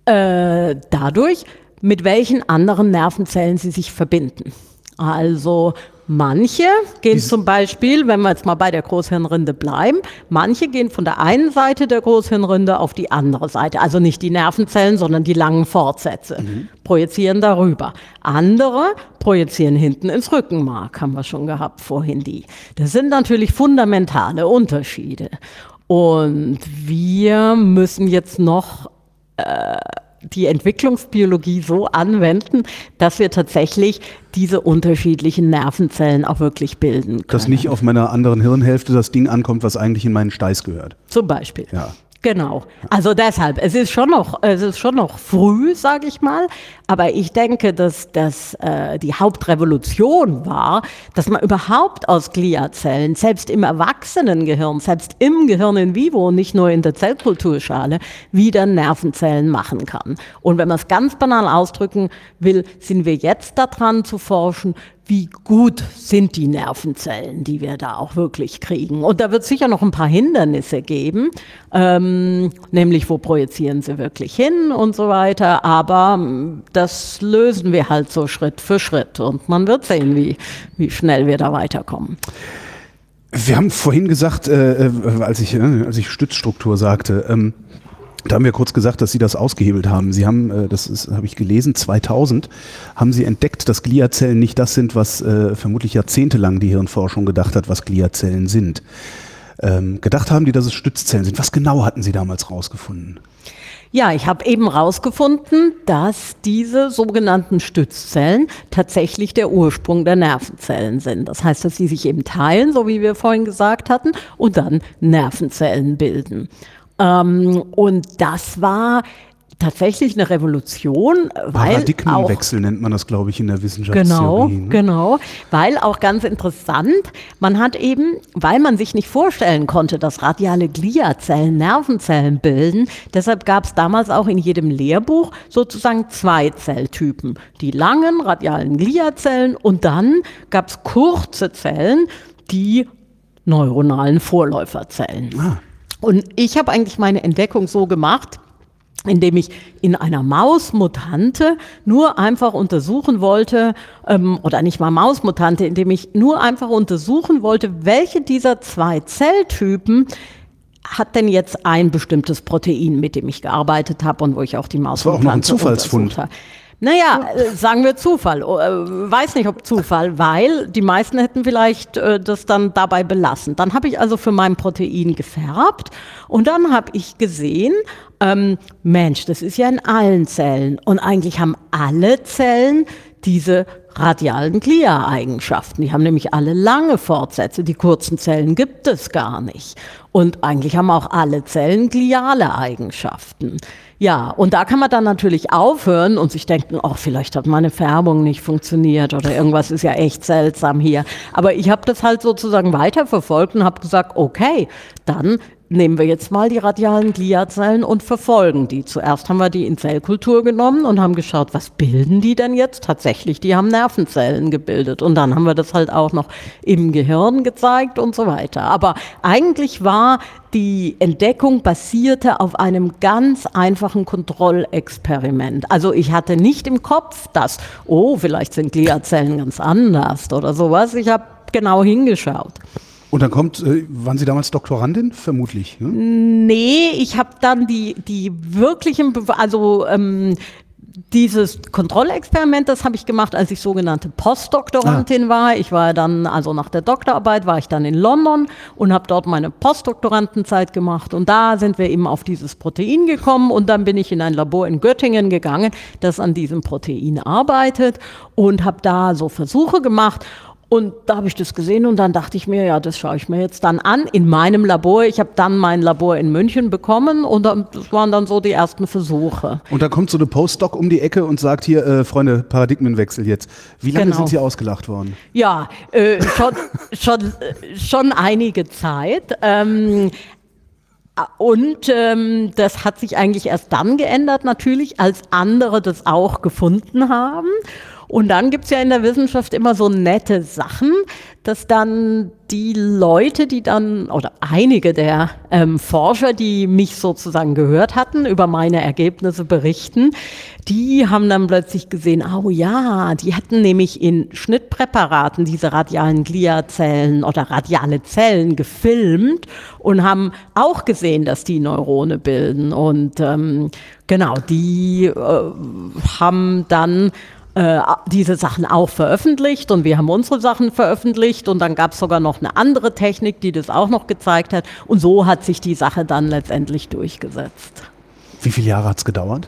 äh, dadurch, mit welchen anderen Nervenzellen sie sich verbinden. Also manche gehen Dies- zum Beispiel, wenn wir jetzt mal bei der Großhirnrinde bleiben, manche gehen von der einen Seite der Großhirnrinde auf die andere Seite. Also nicht die Nervenzellen, sondern die langen Fortsätze. Mhm. Projizieren darüber. Andere projizieren hinten ins Rückenmark, haben wir schon gehabt vorhin die. Das sind natürlich fundamentale Unterschiede. Und wir müssen jetzt noch äh, die Entwicklungsbiologie so anwenden, dass wir tatsächlich diese unterschiedlichen Nervenzellen auch wirklich bilden können. Dass nicht auf meiner anderen Hirnhälfte das Ding ankommt, was eigentlich in meinen Steiß gehört. Zum Beispiel. Ja. Genau. Also deshalb, es ist schon noch, es ist schon noch früh, sage ich mal. Aber ich denke, dass das äh, die Hauptrevolution war, dass man überhaupt aus Gliazellen, selbst im Erwachsenengehirn, selbst im Gehirn in vivo, nicht nur in der Zellkulturschale, wieder Nervenzellen machen kann. Und wenn man es ganz banal ausdrücken will, sind wir jetzt daran zu forschen, wie gut sind die Nervenzellen, die wir da auch wirklich kriegen. Und da wird es sicher noch ein paar Hindernisse geben, ähm, nämlich wo projizieren sie wirklich hin und so weiter. Aber das lösen wir halt so Schritt für Schritt und man wird sehen, wie, wie schnell wir da weiterkommen. Wir haben vorhin gesagt, äh, als ich, äh, als ich Stützstruktur sagte, ähm, da haben wir kurz gesagt, dass Sie das ausgehebelt haben. Sie haben, äh, das ist, habe ich gelesen, zweitausend haben Sie entdeckt, dass Gliazellen nicht das sind, was äh, vermutlich jahrzehntelang die Hirnforschung gedacht hat, was Gliazellen sind. Ähm, gedacht haben die, dass es Stützzellen sind. Was genau hatten Sie damals rausgefunden? Ja, ich habe eben rausgefunden, dass diese sogenannten Stützzellen tatsächlich der Ursprung der Nervenzellen sind. Das heißt, dass sie sich eben teilen, so wie wir vorhin gesagt hatten, und dann Nervenzellen bilden. Ähm, und das war tatsächlich eine Revolution, weil Paradigmenwechsel auch, nennt man das, glaube ich, in der Wissenschaftstheorie. Genau, ne? genau, weil auch ganz interessant, man hat eben, weil man sich nicht vorstellen konnte, dass radiale Gliazellen Nervenzellen bilden, deshalb gab es damals auch in jedem Lehrbuch sozusagen zwei Zelltypen, die langen radialen Gliazellen und dann gab es kurze Zellen, die neuronalen Vorläuferzellen. Ah. Und ich habe eigentlich meine Entdeckung so gemacht, indem ich in einer Mausmutante nur einfach untersuchen wollte, ähm, oder nicht mal Mausmutante, indem ich nur einfach untersuchen wollte, welche dieser zwei Zelltypen hat denn jetzt ein bestimmtes Protein, mit dem ich gearbeitet habe und wo ich auch die Mausmutante Das war auch noch ein Zufallsfund. Naja, äh, sagen wir Zufall. Äh, weiß nicht, ob Zufall, weil die meisten hätten vielleicht äh, das dann dabei belassen. Dann habe ich also für mein Protein gefärbt und dann habe ich gesehen, ähm, Mensch, das ist ja in allen Zellen und eigentlich haben alle Zellen diese radialen Glia-Eigenschaften. Die haben nämlich alle lange Fortsätze. Die kurzen Zellen gibt es gar nicht. Und eigentlich haben auch alle Zellen gliale Eigenschaften. Ja, und da kann man dann natürlich aufhören und sich denken, oh, vielleicht hat meine Färbung nicht funktioniert oder irgendwas ist ja echt seltsam hier. Aber ich habe das halt sozusagen weiterverfolgt und habe gesagt, okay, dann nehmen wir jetzt mal die radialen Gliazellen und verfolgen die. Zuerst haben wir die in Zellkultur genommen und haben geschaut, was bilden die denn jetzt? Tatsächlich, die haben Nervenzellen gebildet. Und dann haben wir das halt auch noch im Gehirn gezeigt und so weiter. Aber eigentlich war die Entdeckung basierte auf einem ganz einfachen Kontrollexperiment. Also ich hatte nicht im Kopf, dass, oh, vielleicht sind Gliazellen ganz anders oder sowas. Ich habe genau hingeschaut. Und dann kommt, äh, waren Sie damals Doktorandin? Vermutlich. Ne? Nee, ich habe dann die, die wirklichen, Be- also ähm, dieses Kontrollexperiment, das habe ich gemacht, als ich sogenannte Postdoktorandin ah. war. Ich war dann, also nach der Doktorarbeit war ich dann in London und habe dort meine Postdoktorandenzeit gemacht. Und da sind wir eben auf dieses Protein gekommen und dann bin ich in ein Labor in Göttingen gegangen, das an diesem Protein arbeitet und habe da so Versuche gemacht. Und da habe ich das gesehen und dann dachte ich mir, ja, das schaue ich mir jetzt dann an in meinem Labor. Ich habe dann mein Labor in München bekommen und dann, das waren dann so die ersten Versuche. Und da kommt so eine Postdoc um die Ecke und sagt hier, äh, Freunde, Paradigmenwechsel jetzt. Wie lange genau. sind Sie ausgelacht worden? Ja, äh, schon, schon, schon einige Zeit. Ähm, Und ähm, das hat sich eigentlich erst dann geändert, natürlich, als andere das auch gefunden haben. Und dann gibt es ja in der Wissenschaft immer so nette Sachen, dass dann die Leute, die dann, oder einige der ähm, Forscher, die mich sozusagen gehört hatten, über meine Ergebnisse berichten, die haben dann plötzlich gesehen, oh ja, die hatten nämlich in Schnittpräparaten diese radialen Gliazellen oder radiale Zellen gefilmt und haben auch gesehen, dass die Neurone bilden. Und ähm, genau, die äh, haben dann äh, diese Sachen auch veröffentlicht und wir haben unsere Sachen veröffentlicht und dann gab es sogar noch eine andere Technik, die das auch noch gezeigt hat und so hat sich die Sache dann letztendlich durchgesetzt. Wie viele Jahre hat es gedauert?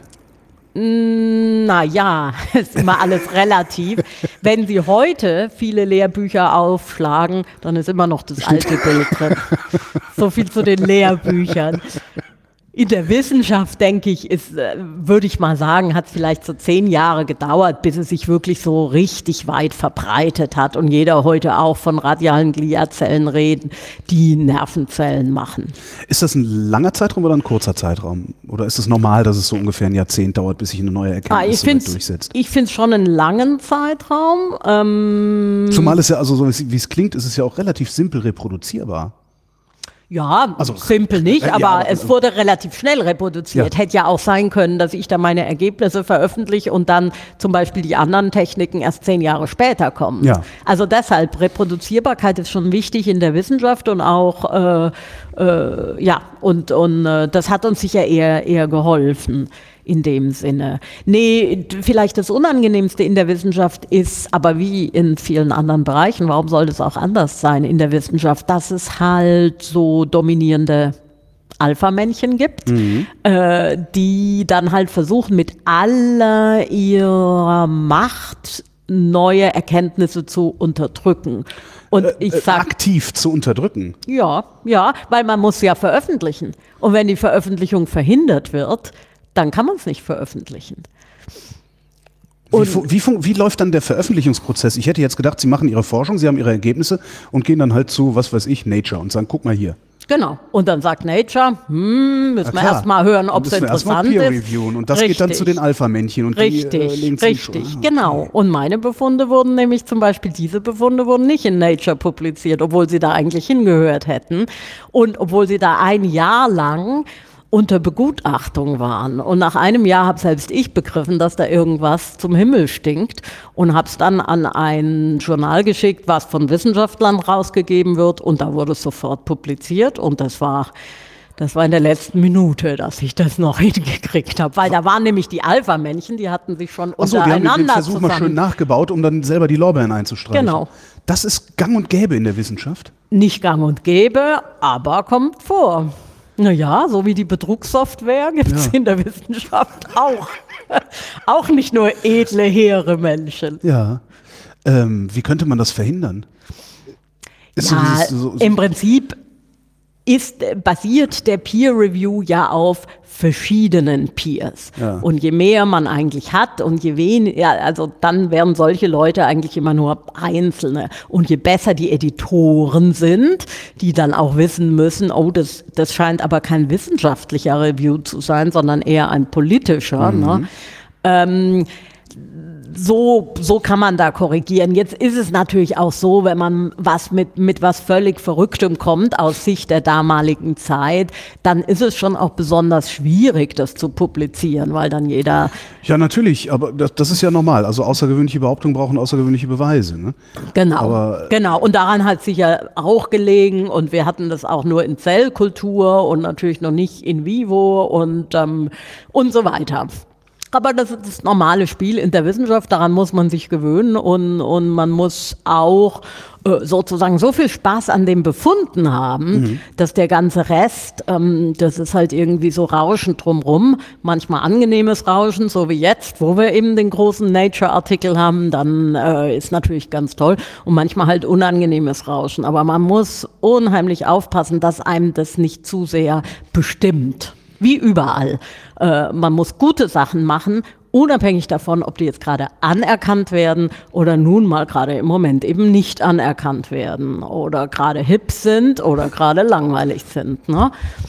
Naja, ist immer alles relativ. Wenn Sie heute viele Lehrbücher aufschlagen, dann ist immer noch das alte Bild drin. So viel zu den Lehrbüchern. In der Wissenschaft, denke ich, ist, würde ich mal sagen, hat es vielleicht so zehn Jahre gedauert, bis es sich wirklich so richtig weit verbreitet hat und jeder heute auch von radialen Gliazellen reden, die Nervenzellen machen. Ist das ein langer Zeitraum oder ein kurzer Zeitraum? Oder ist es normal, dass es so ungefähr ein Jahrzehnt dauert, bis sich eine neue Erkenntnis ah, so durchsetzt? Ich finde es schon einen langen Zeitraum. Ähm Zumal es ja, also so wie es klingt, ist es ja auch relativ simpel reproduzierbar. Ja, also, simpel nicht, ja, aber aber, es wurde relativ schnell reproduziert. Ja. Hätte ja auch sein können, dass ich da meine Ergebnisse veröffentliche und dann zum Beispiel die anderen Techniken erst zehn Jahre später kommen. Ja. Also deshalb, Reproduzierbarkeit ist schon wichtig in der Wissenschaft und auch, äh, äh, ja, und, und äh, das hat uns sicher eher, eher geholfen. In dem Sinne. Nee, vielleicht das Unangenehmste in der Wissenschaft ist, aber wie in vielen anderen Bereichen, warum soll das auch anders sein in der Wissenschaft, dass es halt so dominierende Alpha-Männchen gibt, mhm. äh, die dann halt versuchen, mit aller ihrer Macht neue Erkenntnisse zu unterdrücken. Und ich sag, aktiv zu unterdrücken. Ja, ja, weil man muss ja veröffentlichen. Und wenn die Veröffentlichung verhindert wird, dann kann man es nicht veröffentlichen. Wie, wie, wie läuft dann der Veröffentlichungsprozess? Ich hätte jetzt gedacht, Sie machen Ihre Forschung, Sie haben Ihre Ergebnisse und gehen dann halt zu, was weiß ich, Nature und sagen, guck mal hier. Genau. Und dann sagt Nature, hm, müssen wir erst mal hören, ob es interessant Peer ist. Reviewen. Und das richtig. geht dann zu den Alpha-Männchen. Und richtig, die, äh, legen richtig, ah, genau. okay. Und meine Befunde wurden nämlich zum Beispiel, diese Befunde wurden nicht in Nature publiziert, obwohl sie da eigentlich hingehört hätten. Und obwohl sie da ein Jahr lang unter Begutachtung waren. Und nach einem Jahr habe selbst ich begriffen, dass da irgendwas zum Himmel stinkt und habe es dann an ein Journal geschickt, was von Wissenschaftlern rausgegeben wird und da wurde es sofort publiziert und das war, das war in der letzten Minute, dass ich das noch hingekriegt habe, weil da waren nämlich die Alpha-Männchen, die hatten sich schon Ach so, untereinander die haben den Versuch zusammen. mal schön nachgebaut, um dann selber die Lorbeeren einzustreichen. Genau. Das ist gang und gäbe in der Wissenschaft? Nicht gang und gäbe, aber kommt vor. Naja, so wie die Betrugssoftware gibt es ja in der Wissenschaft auch. Auch nicht nur edle, hehre Menschen. Ja. Ähm, wie könnte man das verhindern? Ist ja, so dieses, so, so im Prinzip ist, basiert der Peer Review ja auf verschiedenen Peers. Ja. Und je mehr man eigentlich hat und je weniger, ja, also dann wären solche Leute eigentlich immer nur Einzelne. Und je besser die Editoren sind, die dann auch wissen müssen, oh, das, das scheint aber kein wissenschaftlicher Review zu sein, sondern eher ein politischer, mhm. ne? ähm, So, so kann man da korrigieren. Jetzt ist es natürlich auch so, wenn man was mit, mit was völlig Verrücktem kommt aus Sicht der damaligen Zeit, dann ist es schon auch besonders schwierig, das zu publizieren, weil dann jeder... Ja, natürlich, aber das, das ist ja normal. Also außergewöhnliche Behauptungen brauchen außergewöhnliche Beweise. Ne? Genau, aber genau. Und daran hat sich ja auch gelegen und wir hatten das auch nur in Zellkultur und natürlich noch nicht in vivo und, ähm, und so weiter. Aber das ist das normale Spiel in der Wissenschaft, daran muss man sich gewöhnen und, und man muss auch äh, sozusagen so viel Spaß an dem Befunden haben, mhm. dass der ganze Rest, ähm, das ist halt irgendwie so Rauschen drumrum, manchmal angenehmes Rauschen, so wie jetzt, wo wir eben den großen Nature-Artikel haben, dann äh, ist natürlich ganz toll und manchmal halt unangenehmes Rauschen, aber man muss unheimlich aufpassen, dass einem das nicht zu sehr bestimmt. Wie überall. Äh, man muss gute Sachen machen, unabhängig davon, ob die jetzt gerade anerkannt werden oder nun mal gerade im Moment eben nicht anerkannt werden oder gerade hip sind oder gerade langweilig sind. Ne?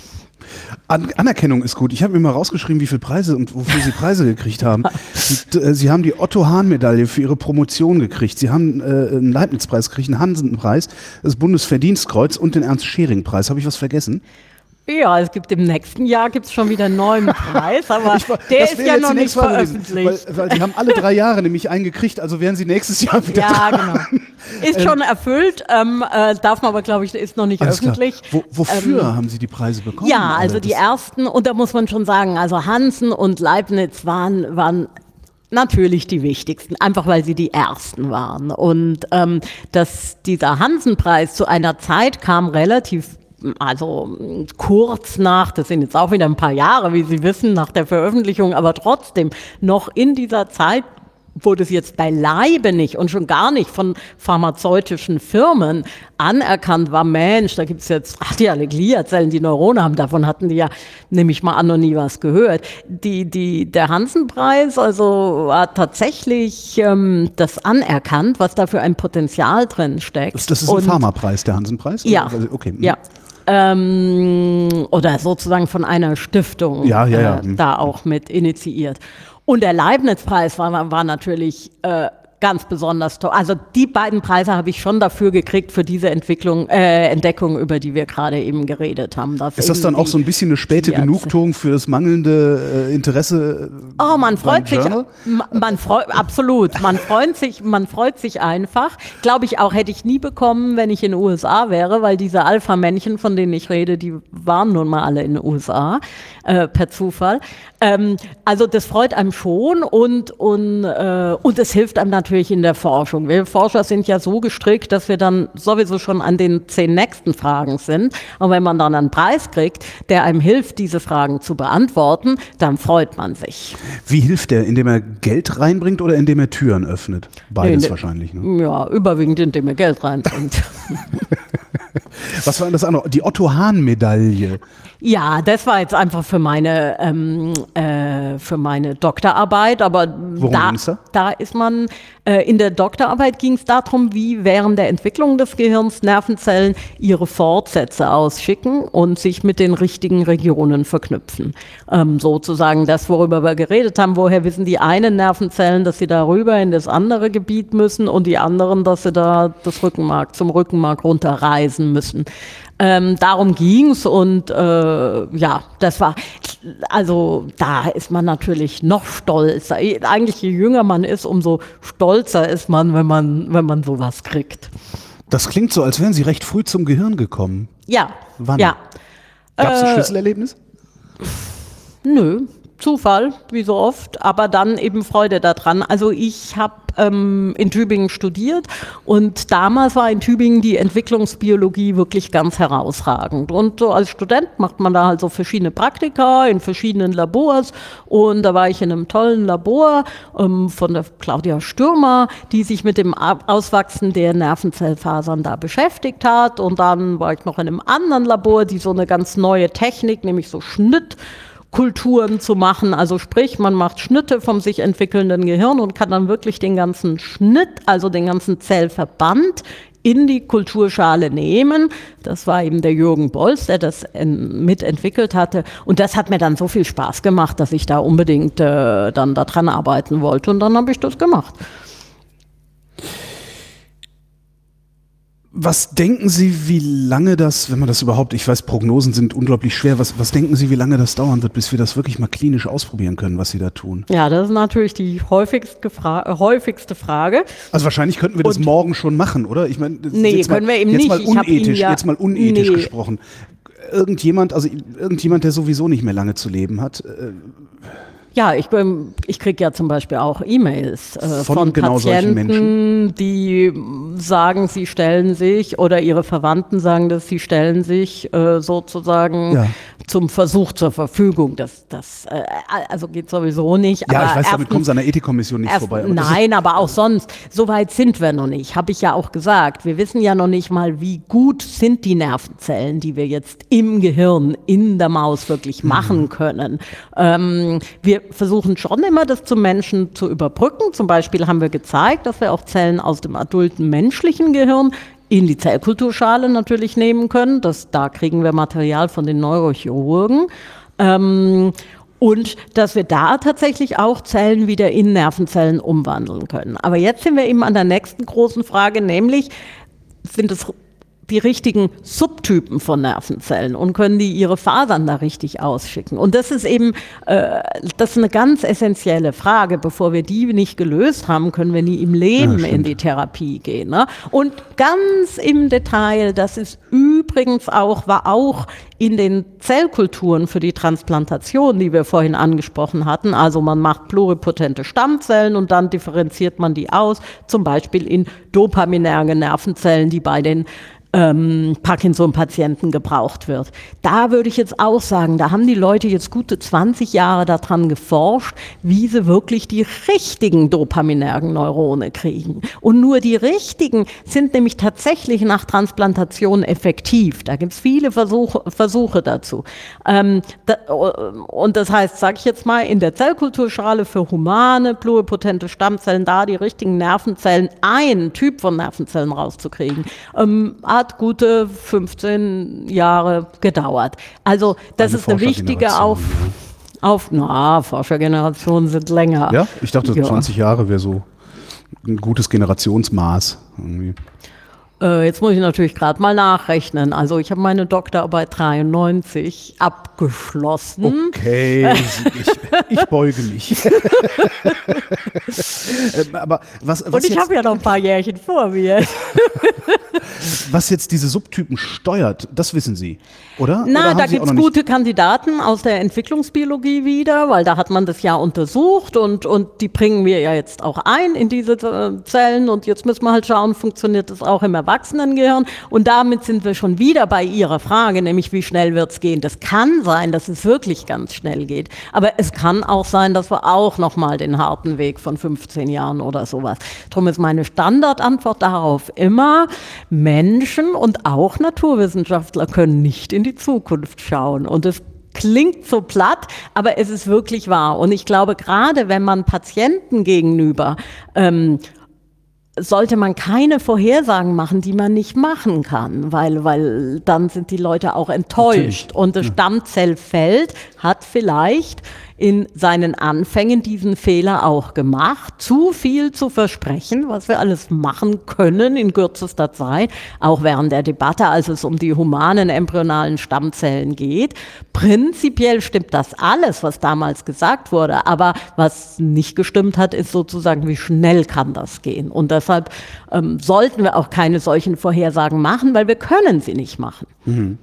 An Anerkennung ist gut. Ich habe mir mal rausgeschrieben, wie viele Preise und wofür Sie Preise gekriegt haben. Sie, äh, Sie haben die Otto-Hahn-Medaille für Ihre Promotion gekriegt. Sie haben äh, einen Leibniz-Preis gekriegt, einen Hansen-Preis, das Bundesverdienstkreuz und den Ernst-Schering-Preis. Habe ich was vergessen? Ja, es gibt im nächsten Jahr gibt's schon wieder einen neuen Preis, aber Ich war- der das ist wäre ja jetzt noch die nicht nächste Frage gewesen, veröffentlicht. Weil, weil die haben alle drei Jahre nämlich einen gekriegt, also werden sie nächstes Jahr wieder Ja, dran. genau. Ist schon erfüllt, ähm, äh, darf man aber, glaube ich, ist noch nicht Alles klar. öffentlich. Wo, wofür haben Sie die Preise bekommen? Ja, also alle? die Das- ersten, und da muss man schon sagen, also Hansen und Leibniz waren, waren natürlich die wichtigsten, einfach weil sie die ersten waren. Und ähm, dass dieser Hansen-Preis zu einer Zeit kam, relativ also kurz nach, das sind jetzt auch wieder ein paar Jahre, wie Sie wissen, nach der Veröffentlichung, aber trotzdem noch in dieser Zeit, wo das jetzt beileibe nicht und schon gar nicht von pharmazeutischen Firmen anerkannt war, Mensch, da gibt's jetzt, ach, die alle Gliazellen, die Neurone haben, davon hatten die ja, nehme ich mal an, noch nie was gehört. Die, die, der Hansen-Preis also hat tatsächlich ähm, das anerkannt, was da für ein Potenzial drin steckt. Das, das ist ein Und- Pharmapreis, der Hansen-Preis? Ja, Also, okay. hm. ja. Ähm, oder sozusagen von einer Stiftung Ja, ja, ja. Äh, da auch mit initiiert. Und der Leibniz-Preis war, war natürlich äh, ganz besonders toll. Also die beiden Preise habe ich schon dafür gekriegt, für diese Entwicklung, äh, Entdeckung, über die wir gerade eben geredet haben. Dass Ist das eben dann auch die- so ein bisschen eine späte die Ärzte- Genugtuung für das mangelnde äh, Interesse? Oh, man beim freut sich, Journal? ma- man freut, absolut, man freut sich, man freut sich einfach. Glaube ich auch, hätte ich nie bekommen, wenn ich in den U S A wäre, weil diese Alpha-Männchen, von denen ich rede, die waren nun mal alle in den U S A, äh, per Zufall. Ähm, also das freut einem schon und, und, äh, und es hilft einem natürlich in der Forschung. Wir Forscher sind ja so gestrickt, dass wir dann sowieso schon an den zehn nächsten Fragen sind. Und wenn man dann einen Preis kriegt, der einem hilft, diese Fragen zu beantworten, dann freut man sich. Wie hilft der? Indem er Geld reinbringt oder indem er Türen öffnet? Beides Nee, ne- wahrscheinlich. Ne? Ja, überwiegend, indem er Geld reinbringt. Was war denn das andere? Die Otto-Hahn-Medaille. Ja, das war jetzt einfach für meine, ähm, äh, für meine Doktorarbeit, aber Worum da, ging's da? da ist man, äh, in der Doktorarbeit ging es darum, wie während der Entwicklung des Gehirns Nervenzellen ihre Fortsätze ausschicken und sich mit den richtigen Regionen verknüpfen. Ähm, sozusagen das, worüber wir geredet haben, woher wissen die einen Nervenzellen, dass sie darüber in das andere Gebiet müssen und die anderen, dass sie da das Rückenmark, zum Rückenmark runterreisen müssen. Ähm, darum ging's und äh, ja, das war, also da ist man natürlich noch stolzer. Eigentlich je jünger man ist, umso stolzer ist man, wenn man, wenn man sowas kriegt. Das klingt so, als wären Sie recht früh zum Gehirn gekommen. Ja, Wann? ja. Gab es ein Äh, Schlüsselerlebnis? Nö, Zufall, wie so oft, aber dann eben Freude daran. Also ich habe ähm, in Tübingen studiert und damals war in Tübingen die Entwicklungsbiologie wirklich ganz herausragend. Und so als Student macht man da halt so verschiedene Praktika in verschiedenen Labors und da war ich in einem tollen Labor ähm, von der Claudia Stürmer, die sich mit dem Auswachsen der Nervenzellfasern da beschäftigt hat, und dann war ich noch in einem anderen Labor, die so eine ganz neue Technik, nämlich so Schnitt Kulturen zu machen, also sprich, man macht Schnitte vom sich entwickelnden Gehirn und kann dann wirklich den ganzen Schnitt, also den ganzen Zellverband in die Kulturschale nehmen. Das war eben der Jürgen Bolz, der das en- mitentwickelt hatte, und das hat mir dann so viel Spaß gemacht, dass ich da unbedingt äh, dann daran arbeiten wollte, und dann habe ich das gemacht. Was denken Sie, wie lange das, wenn man das überhaupt, ich weiß, Prognosen sind unglaublich schwer, was, was denken Sie, wie lange das dauern wird, bis wir das wirklich mal klinisch ausprobieren können, was Sie da tun? Ja, das ist natürlich die häufigste, Fra- äh, häufigste Frage. Also wahrscheinlich könnten wir das Und- morgen schon machen, oder? Ich meine, das ist Nee, jetzt können mal, wir eben jetzt nicht. Mal Ich hab Ihnen unethisch, ja- jetzt mal unethisch Nee. gesprochen. Irgendjemand, also irgendjemand, der sowieso nicht mehr lange zu leben hat, äh, Ja, ich, bin- ich kriege ja zum Beispiel auch E-Mails äh, Von von, genau solchen Patienten, die sagen, sie stellen sich, oder ihre Verwandten sagen, dass sie stellen sich äh, sozusagen Ja. zum Versuch zur Verfügung. Das, das äh, also geht sowieso nicht. ja, aber ich weiß, damit erstens- kommen Sie an der Ethikkommission nicht Erst, vorbei. Aber das ist- nein, aber auch sonst, so weit sind wir noch nicht, habe ich ja auch gesagt. Wir wissen ja noch nicht mal, wie gut sind die Nervenzellen, die wir jetzt im Gehirn, in der Maus wirklich machen können. Ähm, wir versuchen schon immer, das zum Menschen zu überbrücken. Zum Beispiel haben wir gezeigt, dass wir auch Zellen aus dem adulten menschlichen Gehirn in die Zellkulturschale natürlich nehmen können. Das, da kriegen wir Material von den Neurochirurgen. Ähm, und dass wir da tatsächlich auch Zellen wieder in Nervenzellen umwandeln können. Aber jetzt sind wir eben an der nächsten großen Frage, nämlich sind es die richtigen Subtypen von Nervenzellen und können die ihre Fasern da richtig ausschicken? Und das ist eben, äh, das ist eine ganz essentielle Frage. Bevor wir die nicht gelöst haben, können wir nie im Leben ja, in die Therapie gehen. Ne? Und ganz im Detail, das ist übrigens auch, war auch in den Zellkulturen für die Transplantation, die wir vorhin angesprochen hatten. Also man macht pluripotente Stammzellen und dann differenziert man die aus, zum Beispiel in dopaminerge Nervenzellen, die bei den Ähm, Parkinson-Patienten gebraucht wird. Da würde ich jetzt auch sagen, da haben die Leute jetzt gute zwanzig Jahre daran geforscht, wie sie wirklich die richtigen dopaminergen Neurone kriegen. Und nur die richtigen sind nämlich tatsächlich nach Transplantation effektiv. Da gibt es viele Versuche, Versuche dazu. Ähm, da, und das heißt, sage ich jetzt mal, in der Zellkulturschale für humane, pluripotente Stammzellen, da die richtigen Nervenzellen, einen Typ von Nervenzellen rauszukriegen, ähm, hat gute fünfzehn Jahre gedauert. Also das eine ist eine wichtige auf, auf na, Forschergenerationen sind länger. Ja, ich dachte ja. zwanzig Jahre wäre so ein gutes Generationsmaß irgendwie. Äh, jetzt muss ich natürlich gerade mal nachrechnen. Also ich habe meine Doktorarbeit dreiundneunzig abgeschlossen. Okay, ich, ich beuge mich. Aber was, was Und ich habe ja noch ein paar Jährchen vor mir. Was jetzt diese Subtypen steuert, das wissen Sie, oder? Na, oder da gibt es gute Kandidaten aus der Entwicklungsbiologie wieder, weil da hat man das ja untersucht und, und die bringen wir ja jetzt auch ein in diese äh, Zellen und jetzt müssen wir halt schauen, funktioniert das auch im Erwachsenengehirn und damit sind wir schon wieder bei Ihrer Frage, nämlich wie schnell wird es gehen. Das kann sein, dass es wirklich ganz schnell geht, aber es kann auch sein, dass wir auch nochmal den harten Weg von fünfzehn Jahren oder sowas. Darum ist meine Standardantwort darauf immer, Menschen und auch Naturwissenschaftler können nicht in die Zukunft schauen. Und es klingt so platt, aber es ist wirklich wahr. Und ich glaube, gerade wenn man Patienten gegenüber ähm, sollte man keine Vorhersagen machen, die man nicht machen kann, weil, weil dann sind die Leute auch enttäuscht. Natürlich. Und das Stammzellfeld hat vielleicht in seinen Anfängen diesen Fehler auch gemacht, zu viel zu versprechen, was wir alles machen können in kürzester Zeit, auch während der Debatte, als es um die humanen embryonalen Stammzellen geht. Prinzipiell stimmt das alles, was damals gesagt wurde, aber was nicht gestimmt hat, ist sozusagen, wie schnell kann das gehen. Und deshalb ähm, sollten wir auch keine solchen Vorhersagen machen, weil wir können sie nicht machen. Mhm.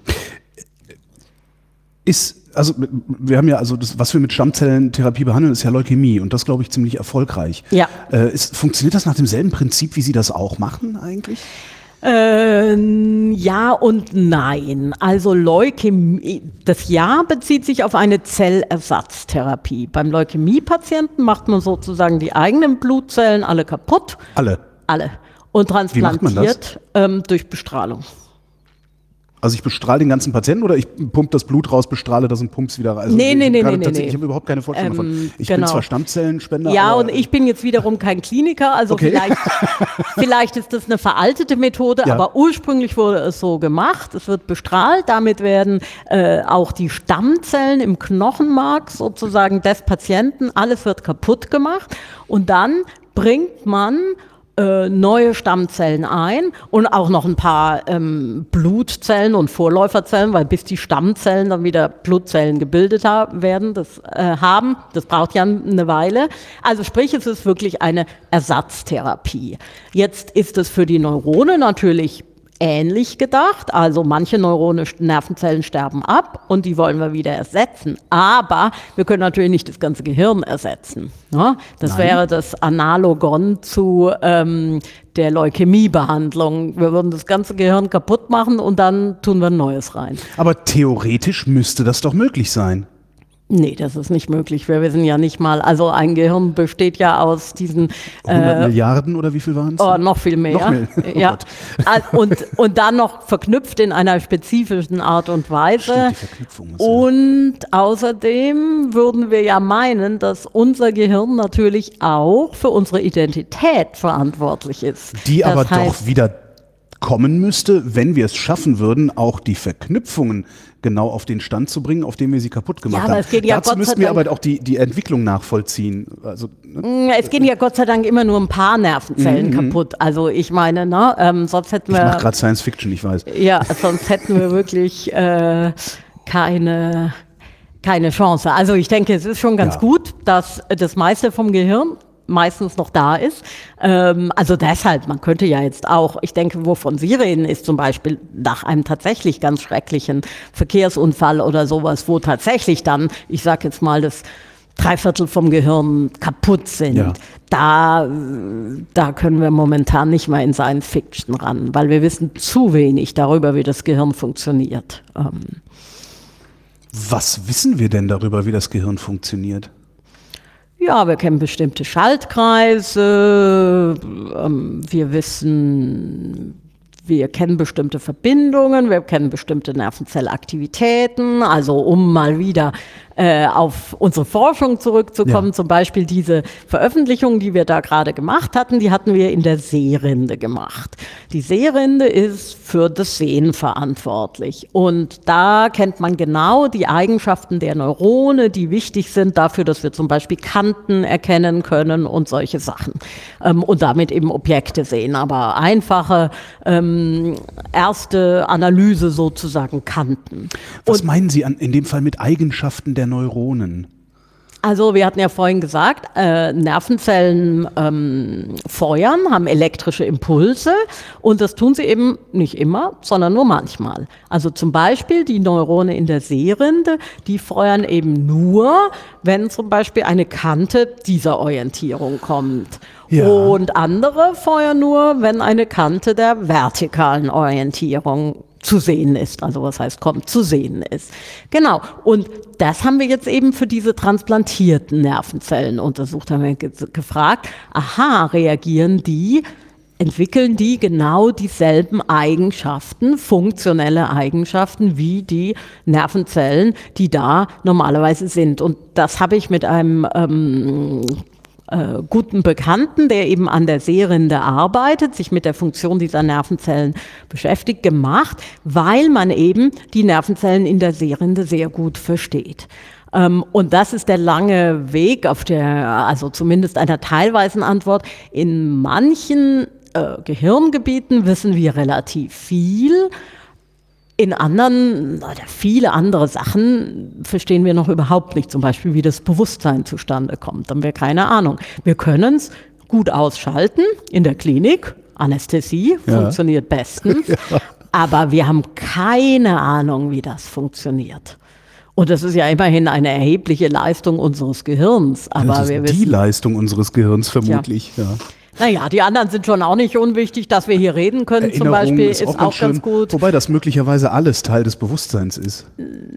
Ist Also wir haben ja, also das, was wir mit Stammzellentherapie behandeln, ist ja Leukämie und das, glaube ich, ziemlich erfolgreich. Ja. Äh, ist, funktioniert das nach demselben Prinzip, wie Sie das auch machen eigentlich? Äh, ja und nein. Also Leukämie, das Ja bezieht sich auf eine Zellersatztherapie. Beim Leukämie-Patienten macht man sozusagen die eigenen Blutzellen alle kaputt. Alle? Alle. Und transplantiert ähm, durch Bestrahlung. Also ich bestrahle den ganzen Patienten oder ich pumpe das Blut raus, bestrahle das und pumpe es wieder rein? Also nee, nee, nee, nee, nee. Ich habe überhaupt keine Vorstellung ähm, davon. Ich genau. bin zwar Stammzellenspender, ja, aber und ich bin jetzt wiederum kein Kliniker, also okay. vielleicht, vielleicht ist das eine veraltete Methode, ja. Aber ursprünglich wurde es so gemacht. Es wird bestrahlt, damit werden äh, auch die Stammzellen im Knochenmark sozusagen des Patienten, alles wird kaputt gemacht und dann bringt man Äh, neue Stammzellen ein und auch noch ein paar ähm, Blutzellen und Vorläuferzellen, weil bis die Stammzellen dann wieder Blutzellen gebildet ha- werden, das äh, haben, das braucht ja eine Weile. Also sprich, es ist wirklich eine Ersatztherapie. Jetzt ist es für die Neurone natürlich ähnlich gedacht, also manche Neurone, Nervenzellen sterben ab und die wollen wir wieder ersetzen. Aber wir können natürlich nicht das ganze Gehirn ersetzen. Ne? Das Nein. wäre das Analogon zu ähm, der Leukämiebehandlung. Wir würden das ganze Gehirn kaputt machen und dann tun wir ein neues rein. Aber theoretisch müsste das doch möglich sein. Nee, das ist nicht möglich. Wir wissen ja nicht mal, also ein Gehirn besteht ja aus diesen hundert äh, Milliarden oder wie viel waren es? Oh, noch viel mehr. Noch mehr. Oh ja. und, und dann noch verknüpft in einer spezifischen Art und Weise. Stimmt, die Verknüpfung ist und ja. Außerdem würden wir ja meinen, dass unser Gehirn natürlich auch für unsere Identität verantwortlich ist. Die das aber heißt, doch wieder kommen müsste, wenn wir es schaffen würden, auch die Verknüpfungen genau auf den Stand zu bringen, auf dem wir sie kaputt gemacht ja, aber haben. es geht ja Dazu Gott müssten sei wir Dank, aber auch die, die Entwicklung nachvollziehen. Also, ne? Es gehen ja Gott sei Dank immer nur ein paar Nervenzellen Mhm. kaputt. Also ich meine, ne, ähm, sonst hätten Ich wir... mache gerade Science Fiction, ich weiß. Ja, sonst hätten wir wirklich äh, keine, keine Chance. Also ich denke, es ist schon ganz Ja. gut, dass das meiste vom Gehirn meistens noch da ist. Ähm, also deshalb, man könnte ja jetzt auch, ich denke, wovon Sie reden, ist zum Beispiel nach einem tatsächlich ganz schrecklichen Verkehrsunfall oder sowas, wo tatsächlich dann, ich sag jetzt mal, das drei Viertel vom Gehirn kaputt sind. Ja. Da, da können wir momentan nicht mal in Science Fiction ran, weil wir wissen zu wenig darüber, wie das Gehirn funktioniert. Ähm, Was wissen wir denn darüber, wie das Gehirn funktioniert? Ja, wir kennen bestimmte Schaltkreise, ähm, wir wissen, wir kennen bestimmte Verbindungen, wir kennen bestimmte Nervenzellaktivitäten, also um mal wieder äh, auf unsere Forschung zurückzukommen, Ja. zum Beispiel diese Veröffentlichung, die wir da gerade gemacht hatten, die hatten wir in der Sehrinde gemacht. Die Sehrinde ist für das Sehen verantwortlich und da kennt man genau die Eigenschaften der Neurone, die wichtig sind dafür, dass wir zum Beispiel Kanten erkennen können und solche Sachen ähm, und damit eben Objekte sehen, aber einfache ähm, erste Analyse sozusagen Kanten. Was Und meinen Sie an, in dem Fall mit Eigenschaften der Neuronen? Also wir hatten ja vorhin gesagt, äh, Nervenzellen ähm, feuern, haben elektrische Impulse und das tun sie eben nicht immer, sondern nur manchmal. Also zum Beispiel die Neurone in der Sehrinde, die feuern eben nur, wenn zum Beispiel eine Kante dieser Orientierung kommt. Ja. Und andere feuern nur, wenn eine Kante der vertikalen Orientierung zu sehen ist, also was heißt kommt, zu sehen ist. Genau, und das haben wir jetzt eben für diese transplantierten Nervenzellen untersucht, haben wir ge- gefragt, aha, reagieren die, entwickeln die genau dieselben Eigenschaften, funktionelle Eigenschaften wie die Nervenzellen, die da normalerweise sind. Und das habe ich mit einem ähm, Äh, guten Bekannten, der eben an der Sehrinde arbeitet, sich mit der Funktion dieser Nervenzellen beschäftigt, gemacht, weil man eben die Nervenzellen in der Sehrinde sehr gut versteht. Ähm, und das ist der lange Weg auf der, also zumindest einer teilweisen Antwort. In manchen äh, Gehirngebieten wissen wir relativ viel. In anderen, oder viele andere Sachen verstehen wir noch überhaupt nicht, zum Beispiel wie das Bewusstsein zustande kommt. Da haben wir keine Ahnung. Wir können es gut ausschalten in der Klinik, Anästhesie Ja. funktioniert bestens, ja. Aber wir haben keine Ahnung, wie das funktioniert. Und das ist ja immerhin eine erhebliche Leistung unseres Gehirns. Aber das ist wir die wissen, Leistung unseres Gehirns vermutlich. Ja. naja, die anderen sind schon auch nicht unwichtig, dass wir hier reden können zum Erinnerung Beispiel, ist auch, ganz schön, ganz gut. Wobei das möglicherweise alles Teil des Bewusstseins ist.